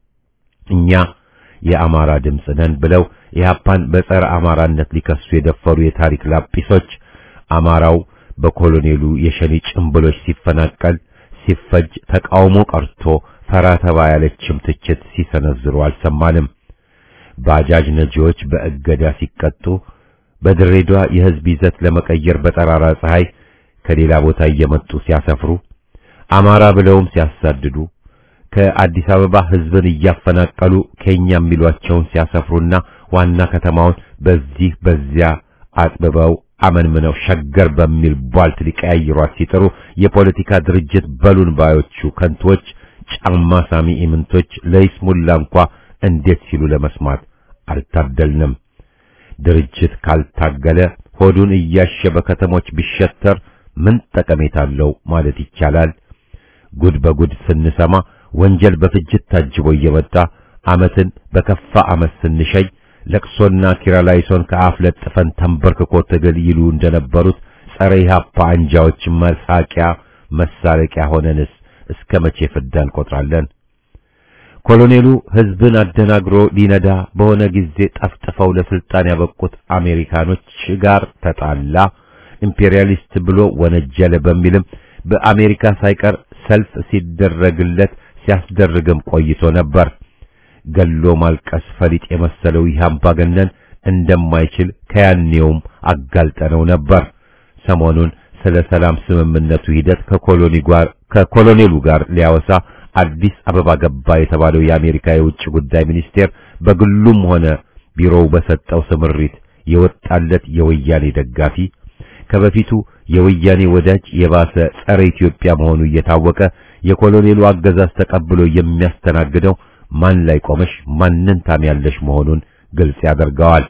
S1: እኛ የአማራ ድምጽ ነን ብለው ኢህአፓን በጸረ አማራነት ሊከሱ የደፈሩ የታሪክ ላጲሶች አማራው በኮሎኔሉ የሸኒ ጭምብሎች ሲፈናቀል ሲፈጅ ተቃውሞ ቀርቶ ፈራተባ ያለችም ትችት ሲሰነዝሩ አልሰማንም። ባጃጅ ነጂዎች በእገዳ ሲቀጡ በድሬዳዋ የህዝብ ይዘት ለመቀየር በጠራራ ፀሐይ ከሌላ ቦታ እየመጡ ሲያሰፍሩ አማራ ብለውም ሲያሳድዱ ከአዲስ አበባ ህዝብን እያፈናቀሉ ከኛ የሚሏቸውን ሲያሰፍሩና ዋና ከተማውን በዚህ በዚያ አጥብበው አመንምነው ሸገር በሚል ቧልት ሊቀያይሯት ሲጥሩ የፖለቲካ ድርጅት በሉን ባዮቹ ከንቶች ጫማ ሳሚ ኢምንቶች ለይስሙላ እንኳን እንዴት ሲሉ ለመስማት አልታደልንም። ድርጅት ካልታገለ ሆዱን እያሸ በከተሞች ቢሸተር ምን ጠቀሜታ አለው ማለት ይቻላል? ጉድ በጉድ ስንሰማ ወንጀል በፍጅት ታጅቦ እየመጣ አመትን በከፋ አመት ስንሸይ ለቅሶና ኪራላይሶን ከአፍ ለጥፈን ተንበርክኮ ትግል ይሉ እንደነበሩት ጸረ ኢህአፓ አንጃዎች መሳቂያ መሳለቂያ ሆነንስ እስከ መቼ ፍዳ እንቆጥራለን? ኮሎኔሉ ህዝብን አደናግሮ ሊነዳ በሆነ ጊዜ ጠፍጥፈው ለስልጣን ያበቁት አሜሪካኖች ጋር ተጣላ፣ ኢምፔሪያሊስት ብሎ ወነጀለ በሚልም በአሜሪካ ሳይቀር ሰልፍ ሲደረግለት ሲያስደርግም ቆይቶ ነበር። ገሎ ማልቀስ ፈሊጥ የመሰለው ይህ አምባገነን እንደማይችል ከያኔውም አጋልጠነው ነበር። ሰሞኑን ስለ ሰላም ስምምነቱ ሂደት ከኮሎኒ ጋር ከኮሎኔሉ ጋር ሊያወሳ አዲስ አበባ ገባ የተባለው የአሜሪካ የውጭ ጉዳይ ሚኒስቴር በግሉም ሆነ ቢሮው በሰጠው ስምሪት የወጣለት የወያኔ ደጋፊ ከበፊቱ የወያኔ ወዳጅ የባሰ ጸረ ኢትዮጵያ መሆኑ እየታወቀ የኮሎኔሉ አገዛዝ ተቀብሎ የሚያስተናግደው ማን ላይ ቆመሽ ማንን ታሚያለሽ መሆኑን ግልጽ ያደርገዋል።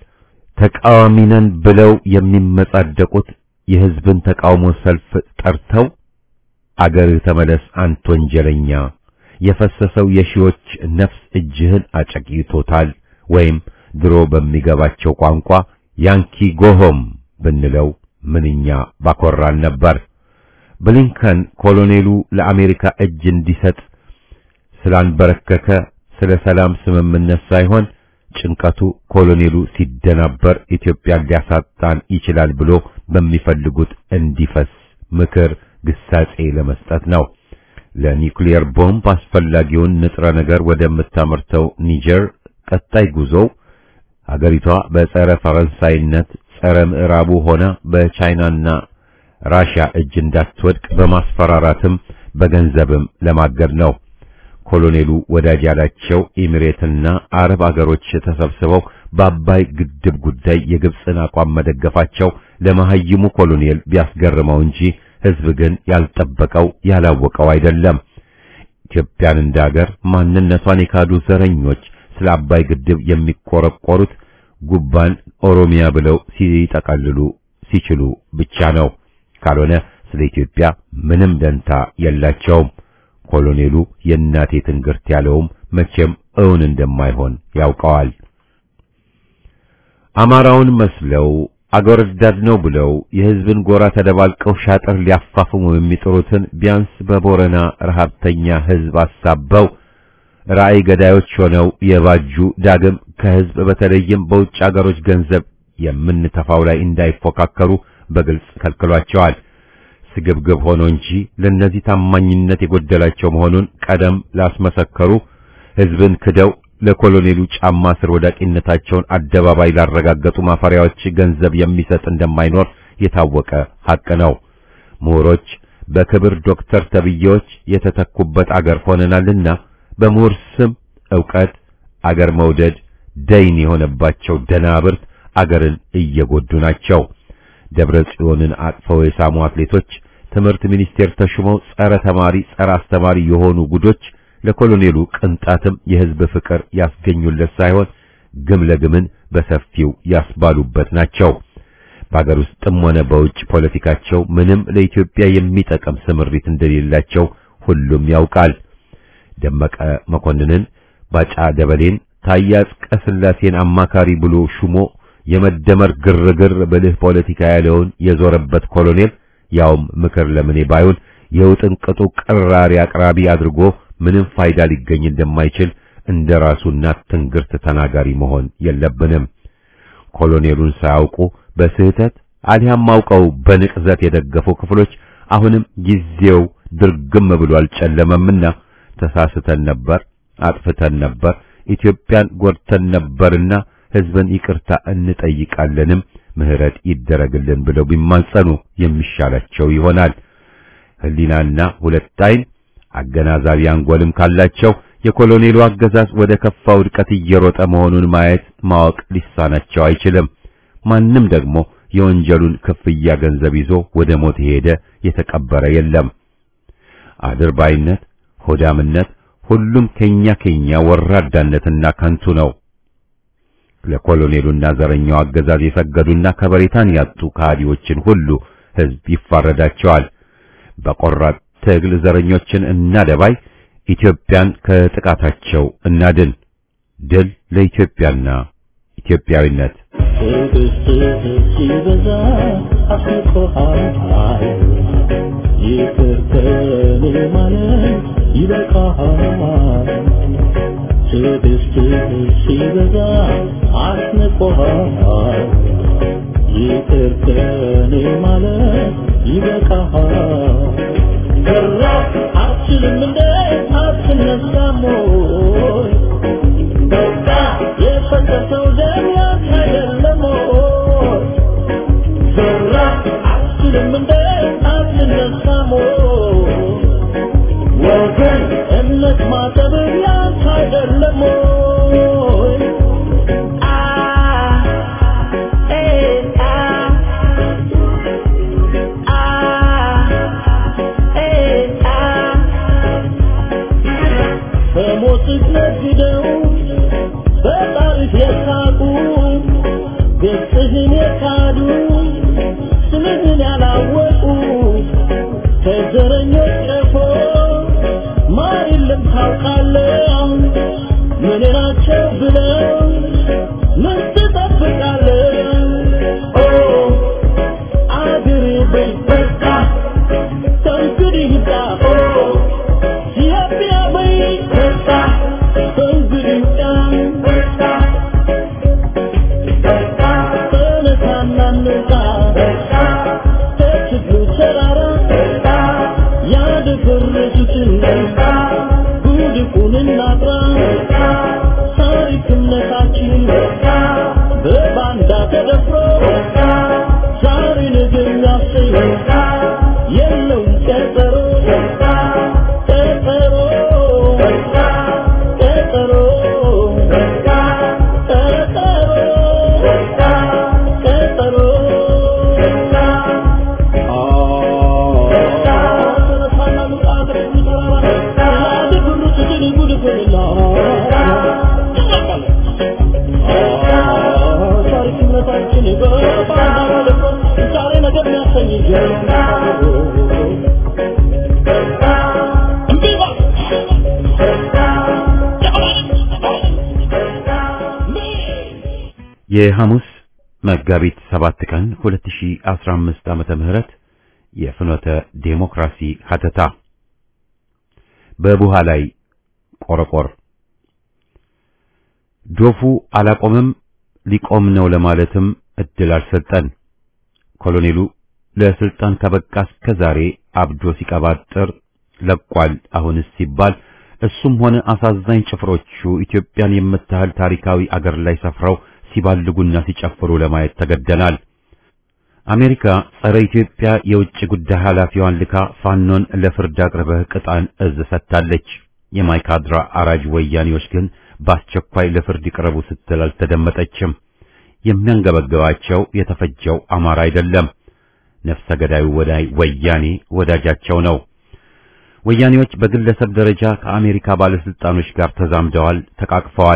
S1: ተቃዋሚነን ብለው የሚመጻደቁት የህዝብን ተቃውሞ ሰልፍ ጠርተው አገር ተመለስ አንተ ወንጀለኛ የፈሰሰው የሺዎች ነፍስ እጅህን አጨቂቶታል ወይም ድሮ በሚገባቸው ቋንቋ ያንኪ ጎሆም ብንለው ምንኛ ባኮራን ነበር። ብሊንከን ኮሎኔሉ ለአሜሪካ እጅ እንዲሰጥ ስላንበረከከ ስለ ሰላም ስምምነት ሳይሆን ጭንቀቱ ኮሎኔሉ ሲደናበር ኢትዮጵያን ሊያሳጣን ይችላል ብሎ በሚፈልጉት እንዲፈስ ምክር ግሳጼ ለመስጠት ነው። ለኒውክሊየር ቦምብ አስፈላጊውን ንጥረ ነገር ወደምታመርተው ኒጀር ቀጣይ ጉዞ ሀገሪቷ በጸረ ፈረንሳይነት ጸረ ምዕራቡ ሆና በቻይናና ራሽያ እጅ እንዳትወድቅ በማስፈራራትም በገንዘብም ለማገድ ነው። ኮሎኔሉ ወዳጅ ያላቸው ኤሚሬትና አረብ አገሮች ተሰብስበው በአባይ ግድብ ጉዳይ የግብፅን አቋም መደገፋቸው ለመሐይሙ ኮሎኔል ቢያስገርመው እንጂ ህዝብ ግን ያልጠበቀው ያላወቀው አይደለም። ኢትዮጵያን እንዳገር ማንነቷን የካዱ ዘረኞች ስለ አባይ ግድብ የሚቆረቆሩት ጉባን ኦሮሚያ ብለው ሲጠቀልሉ ሲችሉ ብቻ ነው። ካልሆነ ስለ ኢትዮጵያ ምንም ደንታ የላቸውም። ኮሎኔሉ የእናቴ ትንግርት ያለውም መቼም እውን እንደማይሆን ያውቀዋል። አማራውን መስለው አገር ወዳድ ነው ብለው የህዝብን ጎራ ተደባልቀው ሻጥር ሊያፋፍሙ የሚጥሩትን ቢያንስ በቦረና ረሃብተኛ ህዝብ አሳበው ራእይ ገዳዮች ሆነው የባጁ ዳግም ከህዝብ በተለይም በውጭ አገሮች ገንዘብ የምንተፋው ላይ እንዳይፎካከሩ በግልጽ ከልክሏቸዋል። ስግብግብ ሆኖ እንጂ ለነዚህ ታማኝነት የጎደላቸው መሆኑን ቀደም ላስመሰከሩ ህዝብን ክደው ለኮሎኔሉ ጫማ ስር ወዳቂነታቸውን አደባባይ ላረጋገጡ ማፈሪያዎች ገንዘብ የሚሰጥ እንደማይኖር የታወቀ ሐቅ ነው። ምሁሮች በክብር ዶክተር ተብዬዎች የተተኩበት አገር ሆነናልና በምሁር ስም ዕውቀት አገር መውደድ ደይን የሆነባቸው ደናብርት አገርን እየጎዱ ናቸው። ደብረ ጽዮንን አጥፈው የሳሙ አትሌቶች፣ ትምህርት ሚኒስቴር ተሹመው ጸረ ተማሪ ጸረ አስተማሪ የሆኑ ጉዶች ለኮሎኔሉ ቅንጣትም የህዝብ ፍቅር ያስገኙለት ሳይሆን ግም ለግምን በሰፊው ያስባሉበት ናቸው። በአገር ውስጥም ሆነ በውጭ ፖለቲካቸው ምንም ለኢትዮጵያ የሚጠቅም ስምሪት እንደሌላቸው ሁሉም ያውቃል። ደመቀ መኮንንን፣ ባጫ ደበሌን፣ ታዬ አጽቀሥላሴን አማካሪ ብሎ ሹሞ የመደመር ግርግር ብልህ ፖለቲካ ያለውን የዞረበት ኮሎኔል ያውም ምክር ለምኔ ባይሆን የውጥንቅጡ ቅራሪ አቅራቢ አድርጎ ምንም ፋይዳ ሊገኝ እንደማይችል እንደራሱና ትንግርት ተናጋሪ መሆን የለብንም። ኮሎኔሉን ሳያውቁ በስህተት አሊያም አውቀው በንቅዘት የደገፉ ክፍሎች አሁንም ጊዜው ድርግም ብሎ አልጨለመምና ተሳስተን ነበር፣ አጥፍተን ነበር፣ ኢትዮጵያን ጎድተን ነበርና ህዝብን ይቅርታ እንጠይቃለንም ምህረት ይደረግልን ብለው ቢማጸኑ የሚሻላቸው ይሆናል። ህሊናና ሁለት አይን አገናዛቢ አንጎልም ካላቸው የኮሎኔሉ አገዛዝ ወደ ከፋ ውድቀት እየሮጠ መሆኑን ማየት ማወቅ ሊሳናቸው አይችልም። ማንም ደግሞ የወንጀሉን ክፍያ ገንዘብ ይዞ ወደ ሞት ሄደ የተቀበረ የለም። አድርባይነት፣ ሆዳምነት፣ ሁሉም ከኛ ከኛ ወራዳነትና ከንቱ ነው። ለኮሎኔሉና ዘረኛው አገዛዝ የሰገዱና ከበሬታን ያጡ ካዲዎችን ሁሉ ህዝብ ይፋረዳቸዋል። በቆራጥ ትግል ዘረኞችን እናደባይ፣ ኢትዮጵያን ከጥቃታቸው እናድን። ድል ለኢትዮጵያና ኢትዮጵያዊነት። የሐሙስ መጋቢት ሰባት ቀን ሁለት ሺህ አስራ አምስት ዓመተ ምህረት የፍኖተ ዴሞክራሲ ሀተታ በቡሃ ላይ ቆረቆር ዶፉ አላቆምም ሊቆም ነው ለማለትም እድል አልሰጠን። ኮሎኔሉ ለስልጣን ከበቃ እስከ ዛሬ አብዶ ሲቀባጥር ለቋል። አሁንስ ሲባል እሱም ሆነ አሳዛኝ ጭፍሮቹ ኢትዮጵያን የምታህል ታሪካዊ አገር ላይ ሰፍረው ሲባልጉና ሲጨፍሩ ለማየት ተገደናል። አሜሪካ ጸረ ኢትዮጵያ የውጭ ጉዳይ ኃላፊዋን ልካ ፋኖን ለፍርድ አቅርበህ ቅጣን እዝ ሰጥታለች። የማይካድራ አራጅ ወያኔዎች ግን በአስቸኳይ ለፍርድ ይቅረቡ ስትል አልተደመጠችም። የሚያንገበግባቸው የተፈጀው አማራ አይደለም፣ ነፍሰ ገዳዩ ወዳይ ወያኔ ወዳጃቸው ነው። ወያኔዎች በግለሰብ ደረጃ ከአሜሪካ ባለስልጣኖች ጋር ተዛምደዋል፣ ተቃቅፈዋል።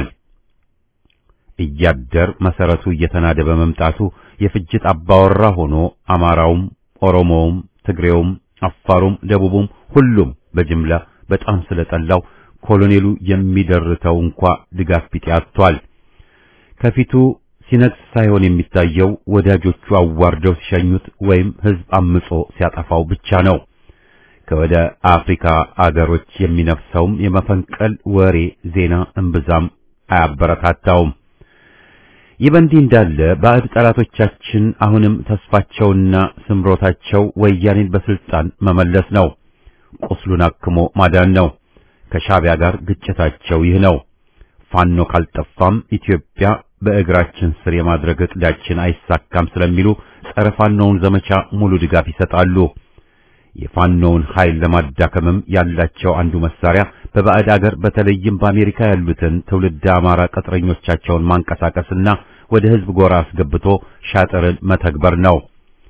S1: እያደር መሰረቱ እየተናደ በመምጣቱ የፍጅት አባወራ ሆኖ አማራውም፣ ኦሮሞውም፣ ትግሬውም፣ አፋሩም፣ ደቡቡም ሁሉም በጅምላ በጣም ስለጠላው ኮሎኔሉ የሚደርተው እንኳ ድጋፍ ቢጤ አጥቷል። ከፊቱ ሲነግስ ሳይሆን የሚታየው ወዳጆቹ አዋርደው ሲሸኙት ወይም ህዝብ አምጾ ሲያጠፋው ብቻ ነው። ከወደ አፍሪካ አገሮች የሚነፍሰውም የመፈንቀል ወሬ ዜና እምብዛም አያበረታታውም። ይህ በእንዲህ እንዳለ ባዕድ ጠላቶቻችን አሁንም ተስፋቸውና ስምሮታቸው ወያኔን በስልጣን መመለስ ነው። ቁስሉን አክሞ ማዳን ነው። ከሻዕቢያ ጋር ግጭታቸው ይህ ነው። ፋኖ ካልጠፋም ኢትዮጵያ በእግራችን ስር የማድረግ እቅዳችን አይሳካም ስለሚሉ ጸረ ፋኖውን ዘመቻ ሙሉ ድጋፍ ይሰጣሉ። የፋኖውን ኃይል ለማዳከምም ያላቸው አንዱ መሳሪያ በባዕድ አገር በተለይም በአሜሪካ ያሉትን ትውልድ አማራ ቅጥረኞቻቸውን ማንቀሳቀስና ወደ ህዝብ ጎራ አስገብቶ ሻጥርን መተግበር ነው።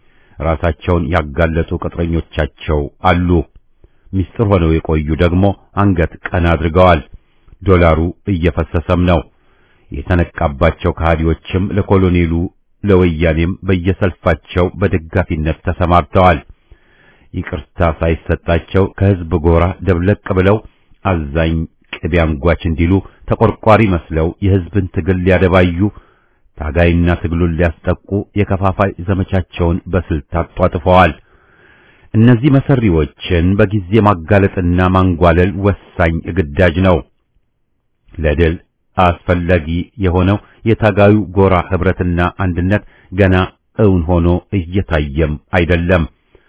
S1: ራሳቸውን ያጋለጡ ቅጥረኞቻቸው አሉ። ሚስጥር ሆነው የቆዩ ደግሞ አንገት ቀና አድርገዋል። ዶላሩ እየፈሰሰም ነው። የተነቃባቸው ከሃዲዎችም ለኮሎኔሉ ለወያኔም በየሰልፋቸው በደጋፊነት ተሰማርተዋል። ይቅርታ ሳይሰጣቸው ከህዝብ ጎራ ደብለቅ ብለው አዛኝ ቅቤ አንጓች እንዲሉ ተቆርቋሪ መስለው የህዝብን ትግል ሊያደባዩ ታጋይና ትግሉን ሊያስጠቁ የከፋፋይ ዘመቻቸውን በስልት አጧጥፈዋል። እነዚህ መሰሪዎችን በጊዜ ማጋለጥና ማንጓለል ወሳኝ ግዳጅ ነው። ለድል አስፈላጊ የሆነው የታጋዩ ጎራ ህብረትና አንድነት ገና እውን ሆኖ እየታየም አይደለም።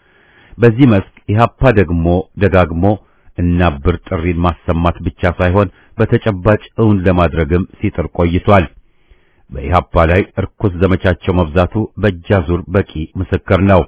S1: በዚህ መስክ ኢህአፓ ደግሞ ደጋግሞ እና ብር ጥሪን ማሰማት ብቻ ሳይሆን በተጨባጭ እውን ለማድረግም ሲጥር ቆይቷል። በኢህአፓ ላይ እርኩስ ዘመቻቸው መብዛቱ በእጃዙር በቂ ምስክር ነው።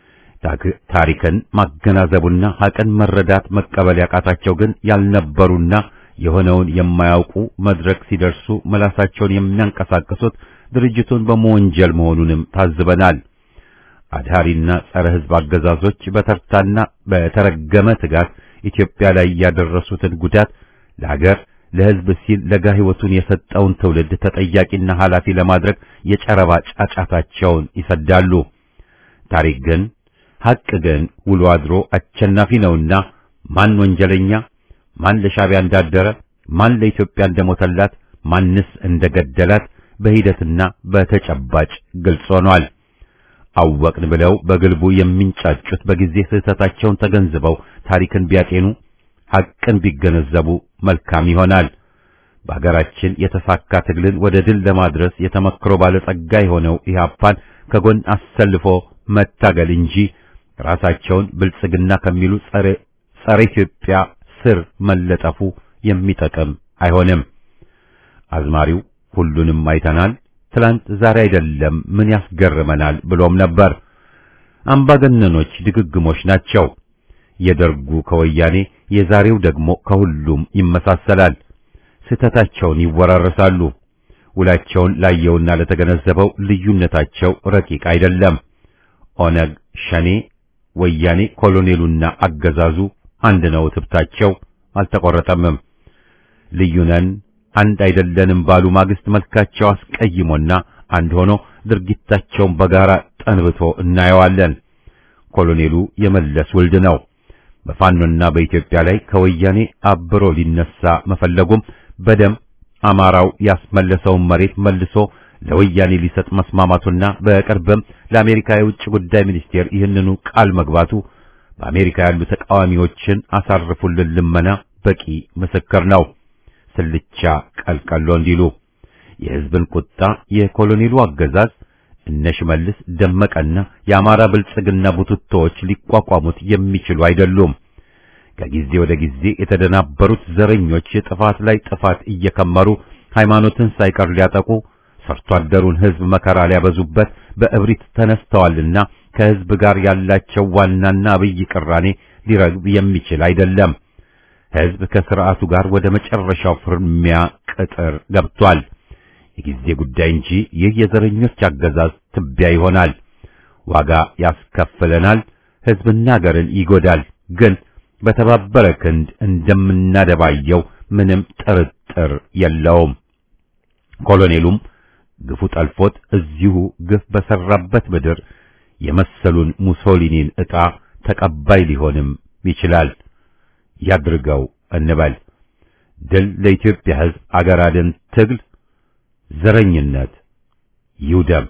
S1: ታሪክን ማገናዘቡና ሐቅን መረዳት መቀበል ያቃታቸው ግን ያልነበሩና የሆነውን የማያውቁ መድረክ ሲደርሱ መላሳቸውን የሚያንቀሳቅሱት ድርጅቱን በመወንጀል መሆኑንም ታዝበናል። አድሃሪና ጸረ ህዝብ አገዛዞች በተርታና በተረገመ ትጋት ኢትዮጵያ ላይ ያደረሱትን ጉዳት ለሀገር ለህዝብ ሲል ለጋ ህይወቱን የሰጠውን ትውልድ ተጠያቂና ኃላፊ ለማድረግ የጨረባ ጫጫታቸውን ይሰዳሉ። ታሪክ ግን ሐቅ ግን ውሎ አድሮ አሸናፊ ነውና ማን ወንጀለኛ፣ ማን ለሻዕቢያ እንዳደረ፣ ማን ለኢትዮጵያ እንደሞተላት፣ ማንስ እንደገደላት በሂደትና በተጨባጭ ግልጽ ሆኗል። አወቅን ብለው በግልቡ የሚንጫጩት በጊዜ ስህተታቸውን ተገንዝበው ታሪክን ቢያጤኑ ሐቅን ቢገነዘቡ መልካም ይሆናል። በሀገራችን የተሳካ ትግልን ወደ ድል ለማድረስ የተመክሮ ባለጸጋ የሆነው ኢህአፓን ከጎን አሰልፎ መታገል እንጂ ራሳቸውን ብልጽግና ከሚሉ ጸረ ጸረ ኢትዮጵያ ስር መለጠፉ የሚጠቅም አይሆንም። አዝማሪው ሁሉንም አይተናል፣ ትላንት ዛሬ አይደለም ምን ያስገርመናል ብሎም ነበር። አምባገነኖች ድግግሞች ናቸው። የደርጉ ከወያኔ የዛሬው ደግሞ ከሁሉም ይመሳሰላል። ስህተታቸውን ይወራረሳሉ። ውላቸውን ላየውና ለተገነዘበው ልዩነታቸው ረቂቅ አይደለም። ኦነግ፣ ሸኔ፣ ወያኔ፣ ኮሎኔሉና አገዛዙ አንድ ነው። ትብታቸው አልተቆረጠምም። ልዩነን አንድ አይደለንም ባሉ ማግስት መልካቸው አስቀይሞና አንድ ሆኖ ድርጊታቸውን በጋራ ጠንብቶ እናየዋለን። ኮሎኔሉ የመለስ ውልድ ነው። በፋኖና በኢትዮጵያ ላይ ከወያኔ አብሮ ሊነሳ መፈለጉም በደም አማራው ያስመለሰውን መሬት መልሶ ለወያኔ ሊሰጥ መስማማቱና በቅርብም ለአሜሪካ የውጭ ጉዳይ ሚኒስቴር ይህንኑ ቃል መግባቱ በአሜሪካ ያሉ ተቃዋሚዎችን አሳርፉልን ልመና በቂ ምስክር ነው። ስልቻ ቀልቀሎ እንዲሉ የሕዝብን ቁጣ የኮሎኔሉ አገዛዝ እነ ሽመልስ ደመቀና የአማራ ብልጽግና ቡትቶዎች ሊቋቋሙት የሚችሉ አይደሉም። ከጊዜ ወደ ጊዜ የተደናበሩት ዘረኞች ጥፋት ላይ ጥፋት እየከመሩ ሃይማኖትን ሳይቀር ሊያጠቁ ሰርቶ አደሩን ሕዝብ መከራ ሊያበዙበት በእብሪት ተነስተዋልና ከሕዝብ ጋር ያላቸው ዋናና አብይ ቅራኔ ሊረግብ የሚችል አይደለም። ሕዝብ ከሥርዓቱ ጋር ወደ መጨረሻው ፍርሚያ ቅጥር ገብቷል። የጊዜ ጉዳይ እንጂ ይህ የዘረኞች አገዛዝ ትቢያ ይሆናል፣ ዋጋ ያስከፍለናል፣ ሕዝብና ሀገርን ይጎዳል። ግን በተባበረ ክንድ እንደምናደባየው ምንም ጥርጥር የለውም። ኮሎኔሉም ግፉ ጠልፎት እዚሁ ግፍ በሰራበት ምድር የመሰሉን ሙሶሊኒን ዕጣ ተቀባይ ሊሆንም ይችላል። ያድርገው እንበል። ድል ለኢትዮጵያ ሕዝብ፣ አገር አድን ትግል፣ ዘረኝነት ይውደም።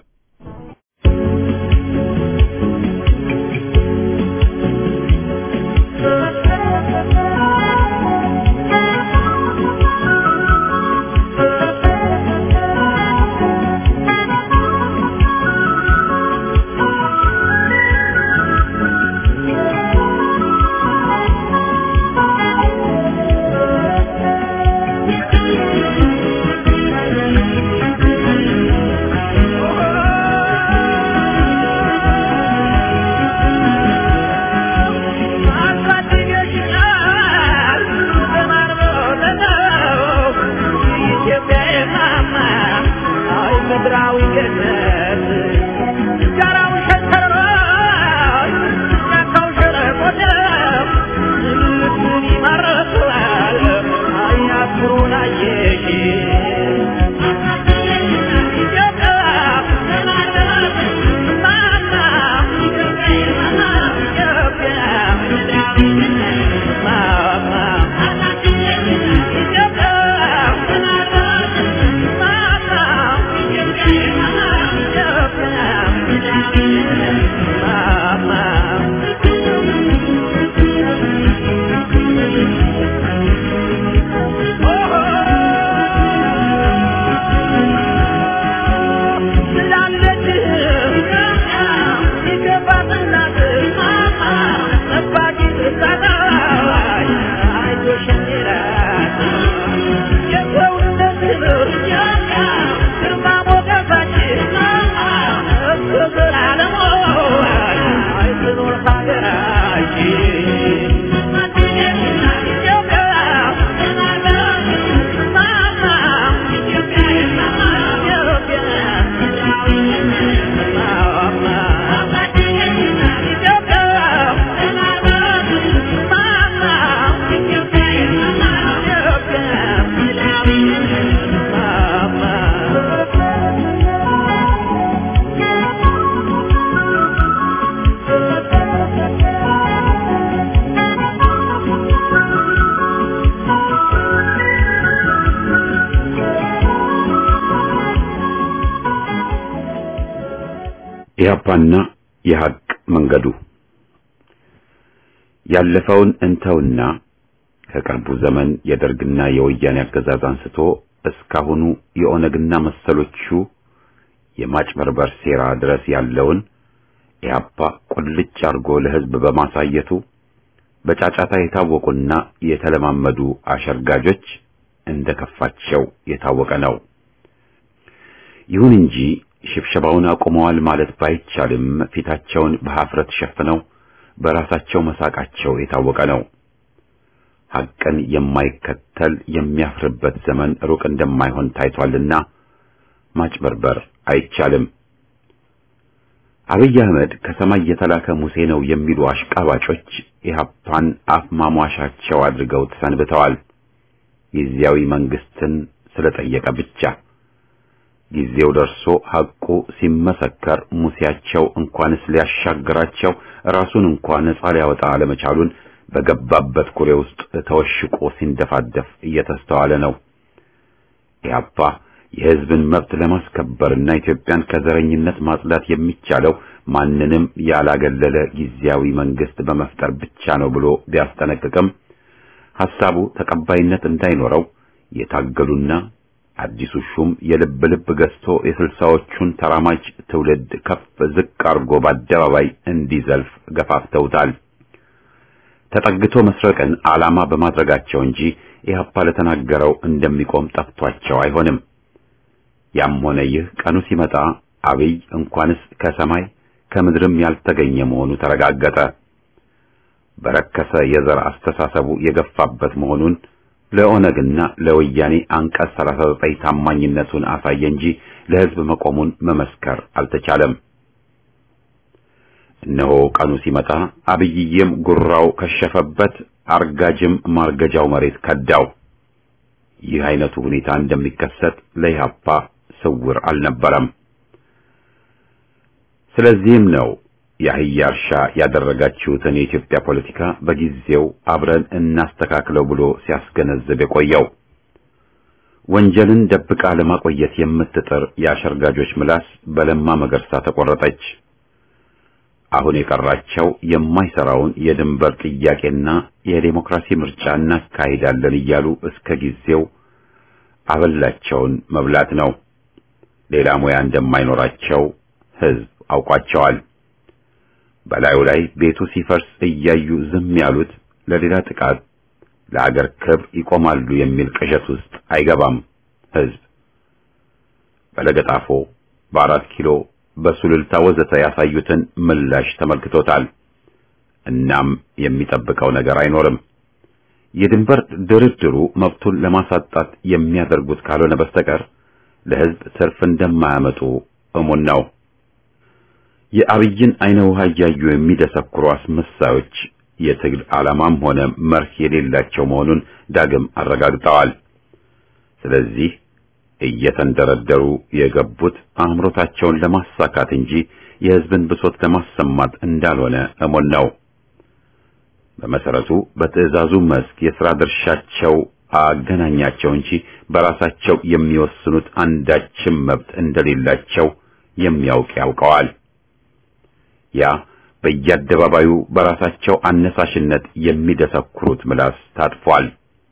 S1: ኢህአፓና የሐቅ መንገዱ ያለፈውን እንተውና ከቅርቡ ዘመን የደርግና የወያኔ አገዛዝ አንስቶ እስካሁኑ የኦነግና መሰሎቹ የማጭበርበር ሴራ ድረስ ያለውን ኢህአፓ ቁልጭ አርጎ ለሕዝብ በማሳየቱ በጫጫታ የታወቁና የተለማመዱ አሸርጋጆች እንደከፋቸው የታወቀ ነው። ይሁን እንጂ ሽብሸባውን አቆመዋል ማለት ባይቻልም ፊታቸውን በሐፍረት ሸፍነው በራሳቸው መሳቃቸው የታወቀ ነው። ሐቅን የማይከተል የሚያፍርበት ዘመን ሩቅ እንደማይሆን ታይቷልና ማጭበርበር አይቻልም። አብይ አህመድ ከሰማይ የተላከ ሙሴ ነው የሚሉ አሽቃባጮች ኢህአፓን አፍ ማሟሻቸው አድርገው ተሰንብተዋል። ጊዜያዊ መንግስትን ስለጠየቀ ብቻ ጊዜው ደርሶ ሐቁ ሲመሰከር ሙሴያቸው እንኳንስ ሊያሻግራቸው ራሱን እንኳን ነጻ ሊያወጣ አለመቻሉን በገባበት ኩሬ ውስጥ ተወሽቆ ሲንደፋደፍ እየተስተዋለ ነው። ኢህአፓ የህዝብን መብት ለማስከበርና ኢትዮጵያን ከዘረኝነት ማጽዳት የሚቻለው ማንንም ያላገለለ ጊዜያዊ መንግስት በመፍጠር ብቻ ነው ብሎ ቢያስጠነቅቅም ሐሳቡ ተቀባይነት እንዳይኖረው የታገሉና አዲሱ ሹም የልብ ልብ ገዝቶ የስልሳዎቹን ተራማጅ ትውልድ ከፍ ዝቅ አርጎ በአደባባይ እንዲዘልፍ ገፋፍተውታል። ተጠግቶ መስረቅን ዓላማ በማድረጋቸው እንጂ ኢህአፓ ለተናገረው እንደሚቆም ጠፍቷቸው አይሆንም። ያም ሆነ ይህ ቀኑ ሲመጣ አብይ እንኳንስ ከሰማይ ከምድርም ያልተገኘ መሆኑ ተረጋገጠ። በረከሰ የዘር አስተሳሰቡ የገፋበት መሆኑን ለኦነግና ለወያኔ አንቀጽ ሰላሳ ዘጠኝ ታማኝነቱን አሳየ እንጂ ለህዝብ መቆሙን መመስከር አልተቻለም። እነሆ ቀኑ ሲመጣ አብይዬም ጉራው ከሸፈበት፣ አርጋጅም ማርገጃው መሬት ከዳው። ይህ አይነቱ ሁኔታ እንደሚከሰት ለኢህአፓ ስውር አልነበረም። ስለዚህም ነው የአህያ እርሻ ያደረጋችሁትን የኢትዮጵያ ፖለቲካ በጊዜው አብረን እናስተካክለው ብሎ ሲያስገነዝብ የቆየው። ወንጀልን ደብቃ ለማቆየት የምትጥር የአሸርጋጆች ምላስ በለማ መገርሳ ተቆረጠች። አሁን የቀራቸው የማይሰራውን የድንበር ጥያቄና የዲሞክራሲ ምርጫ እናካሂዳለን እያሉ እስከ ጊዜው አበላቸውን መብላት ነው። ሌላ ሙያ እንደማይኖራቸው ህዝብ አውቋቸዋል። በላዩ ላይ ቤቱ ሲፈርስ እያዩ ዝም ያሉት ለሌላ ጥቃት ለአገር ክብር ይቆማሉ የሚል ቅዠት ውስጥ አይገባም ህዝብ። በለገጣፎ፣ በአራት ኪሎ፣ በሱልልታ ወዘተ ያሳዩትን ምላሽ ተመልክቶታል። እናም የሚጠብቀው ነገር አይኖርም። የድንበር ድርድሩ መብቱን ለማሳጣት የሚያደርጉት ካልሆነ በስተቀር ለህዝብ ትርፍ እንደማያመጡ እሙን ነው። የአብይን አይነ ውሃ እያዩ የሚደሰኩሩ አስመሳዮች የትግል ዓላማም ሆነ መርህ የሌላቸው መሆኑን ዳግም አረጋግጠዋል። ስለዚህ እየተንደረደሩ የገቡት አምሮታቸውን ለማሳካት እንጂ የህዝብን ብሶት ለማሰማት እንዳልሆነ እሙን ነው። በመሰረቱ በትዕዛዙ መስክ የሥራ ድርሻቸው አገናኛቸው እንጂ በራሳቸው የሚወስኑት አንዳችም መብት እንደሌላቸው የሚያውቅ ያውቀዋል። ያ በየአደባባዩ በራሳቸው አነሳሽነት የሚደሰኩሩት ምላስ ታጥፏል።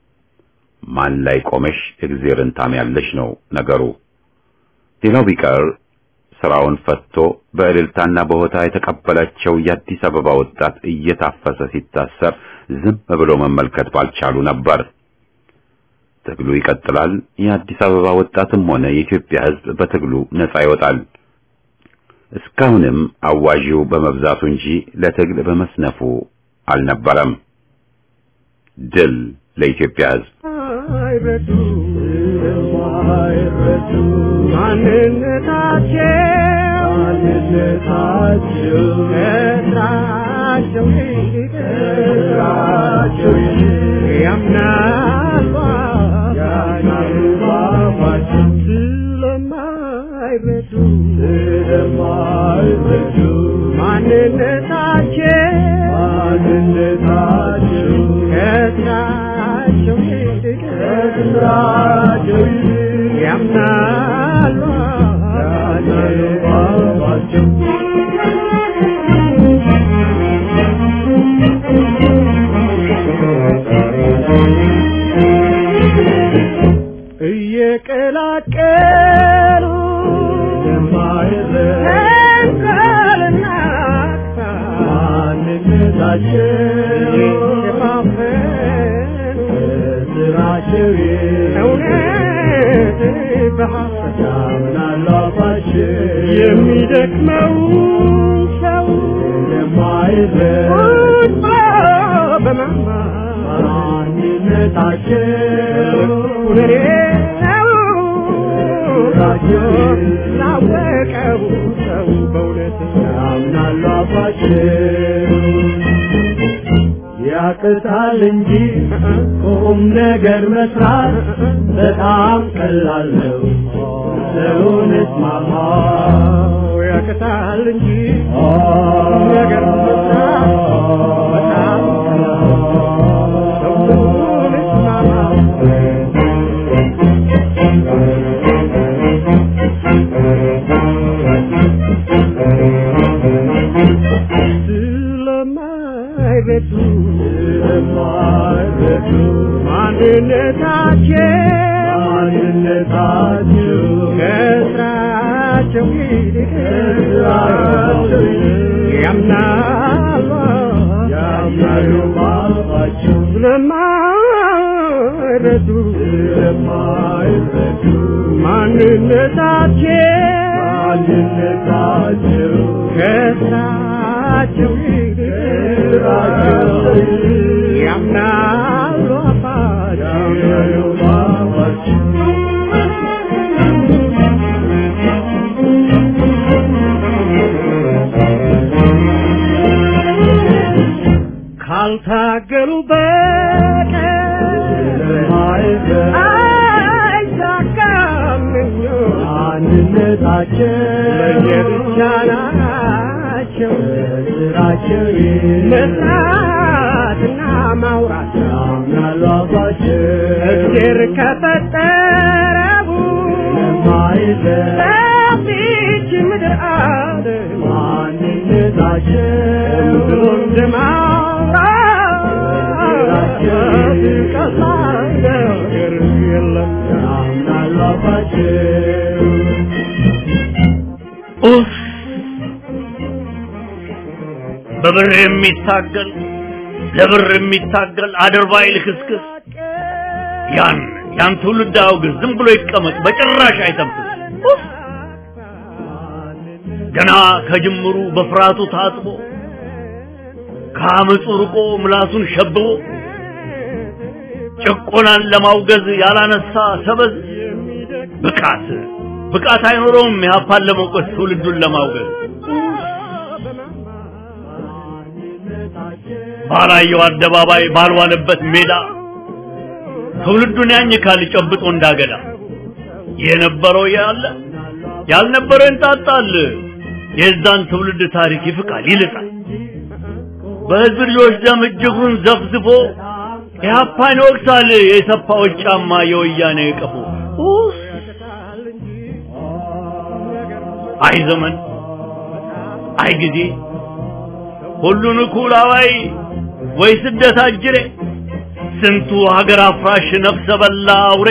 S1: ማን ላይ ቆመሽ እግዚአብሔርን ታምያለሽ ነው ነገሩ። ሌላው ቢቀር ስራውን ፈትቶ በእልልታና በሆታ የተቀበላቸው የአዲስ አበባ ወጣት እየታፈሰ ሲታሰር ዝም ብሎ መመልከት ባልቻሉ ነበር። ትግሉ ይቀጥላል። የአዲስ አበባ ወጣትም ሆነ የኢትዮጵያ ሕዝብ በትግሉ ነጻ ይወጣል። እስካሁንም አዋዢው በመብዛቱ እንጂ ለትግል በመስነፉ አልነበረም። ድል ለኢትዮጵያ ሕዝብ።
S4: አይረዱ አይረዱ ማንነታቸው ማንነታቸው ከስራቸው ከስራቸው ያምናሉ ያምናሉ ስለማይረዱ ስለማይረዱ ማንነታቸው ማንነታቸው ከስራቸው ከስራቸው ያምናሉ ያምናሉ እየቀላቀሉ ለማይረዱ ማንነታቸው ስራቸው እውነት በሐሰት ያምናላባቸው የሚደክመው ሰው ለማይረዱ በማንነታቸው ሁኔ ላወቀው ሰው በእውነት ያምናላባቸው ያቅታል እንጂ ቁም ነገር መስራት በጣም ቀላል ነው። ሰውነት ማማ ያቅታል እንጂ ቁም ነገር መስራት በጣም ቀላል ነው። ሰውነት ማማ ስለማይረዱ ስለማይረዱ ማንነታቸው ማንነታቸው ከስራቸው ይልቅ ያምናሉ ያምናሉ ባባቸው ስለማይረዱ ስለማይረዱ ማንነታቸው ማንነታቸው ከስራቸው ይልቅ ያምናሉ ባባቸው ካልታገሉ በቀር አይሳካም አንድነታቸው ለየብቻ ናቸው ስራቸው መስራትና ማውራት ያምናሉ አባቸው እግዜር ከፈጠረው ሰፊች ምድር አለ ማንነታቸው ብሎም
S5: ኡፍ በብር የሚታገል ለብር የሚታገል አድርባይ ልክስክስ ያን ያን ትውልድ አውግዝ ዝም ብሎ ይቀመጥ በጭራሽ አይተንፍስ ገና ከጅምሩ በፍራቱ ታጥቦ ከአመፁ ርቆ ምላሱን ሸብቦ ጭቆናን ለማውገዝ ያላነሳ ሰበዝ ብቃት ብቃት አይኖረውም ያፓል ለመውቀስ ትውልዱን ለማውገዝ ባላየው አደባባይ ባልዋለበት ሜዳ ትውልዱን ያኝካል ጨብጦ እንዳገዳ የነበረው ያለ ያልነበረው እንጣጣል የዛን ትውልድ ታሪክ ይፍቃል ይልጣል በህዝብ ልጆች ደም እጅጉን ዘፍዝፎ ያፓን ወቅታል የሰፋው ጫማ የወያኔ ቀፎ አይ ዘመን አይ ጊዜ ሁሉን ኩላዋይ ወይ ስደት አጅሬ ስንቱ ሀገር አፍራሽ ነፍሰ በላ አውሬ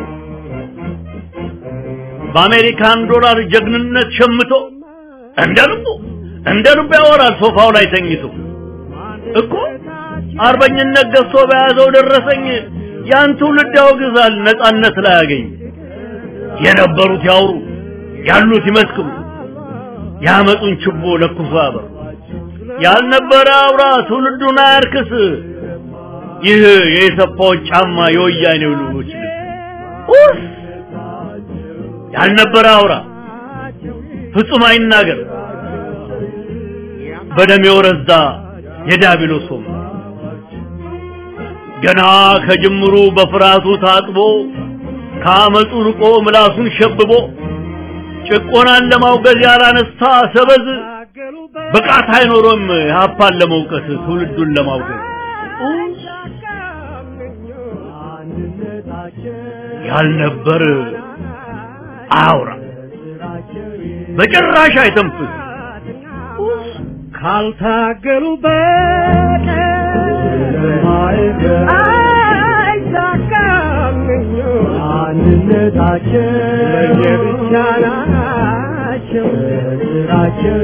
S5: በአሜሪካን ዶላር ጀግንነት ሸምቶ እንደ ልቡ እንደ ልቡ ያወራል ሶፋው ላይ ተኝቶ እኮ አርበኝነት ገዝቶ በያዘው ደረሰኝ ያን ትውልድ ያወግዛል ነጻነት ላይ ያገኝ የነበሩት ያውሩ ያሉት ይመስክሩ ያመጡን ችቦ ለኩሶ ያበር ያልነበረ አውራ ትውልዱን አያርክስ ይህ የሰፋው ጫማ የወያኔው ልጆች ኡፍ ያልነበረ አውራ ፍጹም አይናገር በደም የወረዛ የዳቢሎስ ሆም ገና ከጅምሩ በፍራቱ ታጥቦ ከአመፁ ርቆ ምላሱን ሸብቦ ጭቆናን ለማውገዝ ያላነሳ ሰበዝ ብቃት አይኖርም ያፓል ለመውቀስ ትውልዱን ለማውገዝ ያልነበር አውራ በጭራሽ አይተንፍስ
S4: ካልታገሉ በቀር አይሳካም አንድነታቸው ለየብቻ ናቸው ስራቸው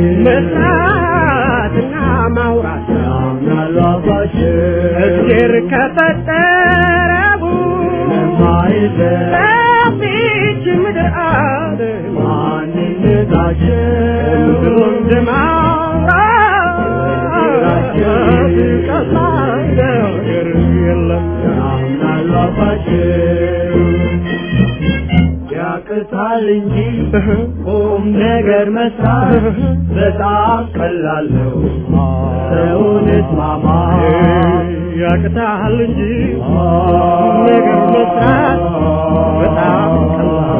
S4: መስራትና ማውራት ያምናሉ አባቸው እግዜር ከፈጠረው ሰፊች ምድር አለ ማንነታቸው ብሎም ያቅታል እንጂ ቁም ነገር መስራት በጣም ቀላል ነው ሰውን እስማማ ያቅታል እንጂ ቁም ነገር መስራት በጣም ቀላል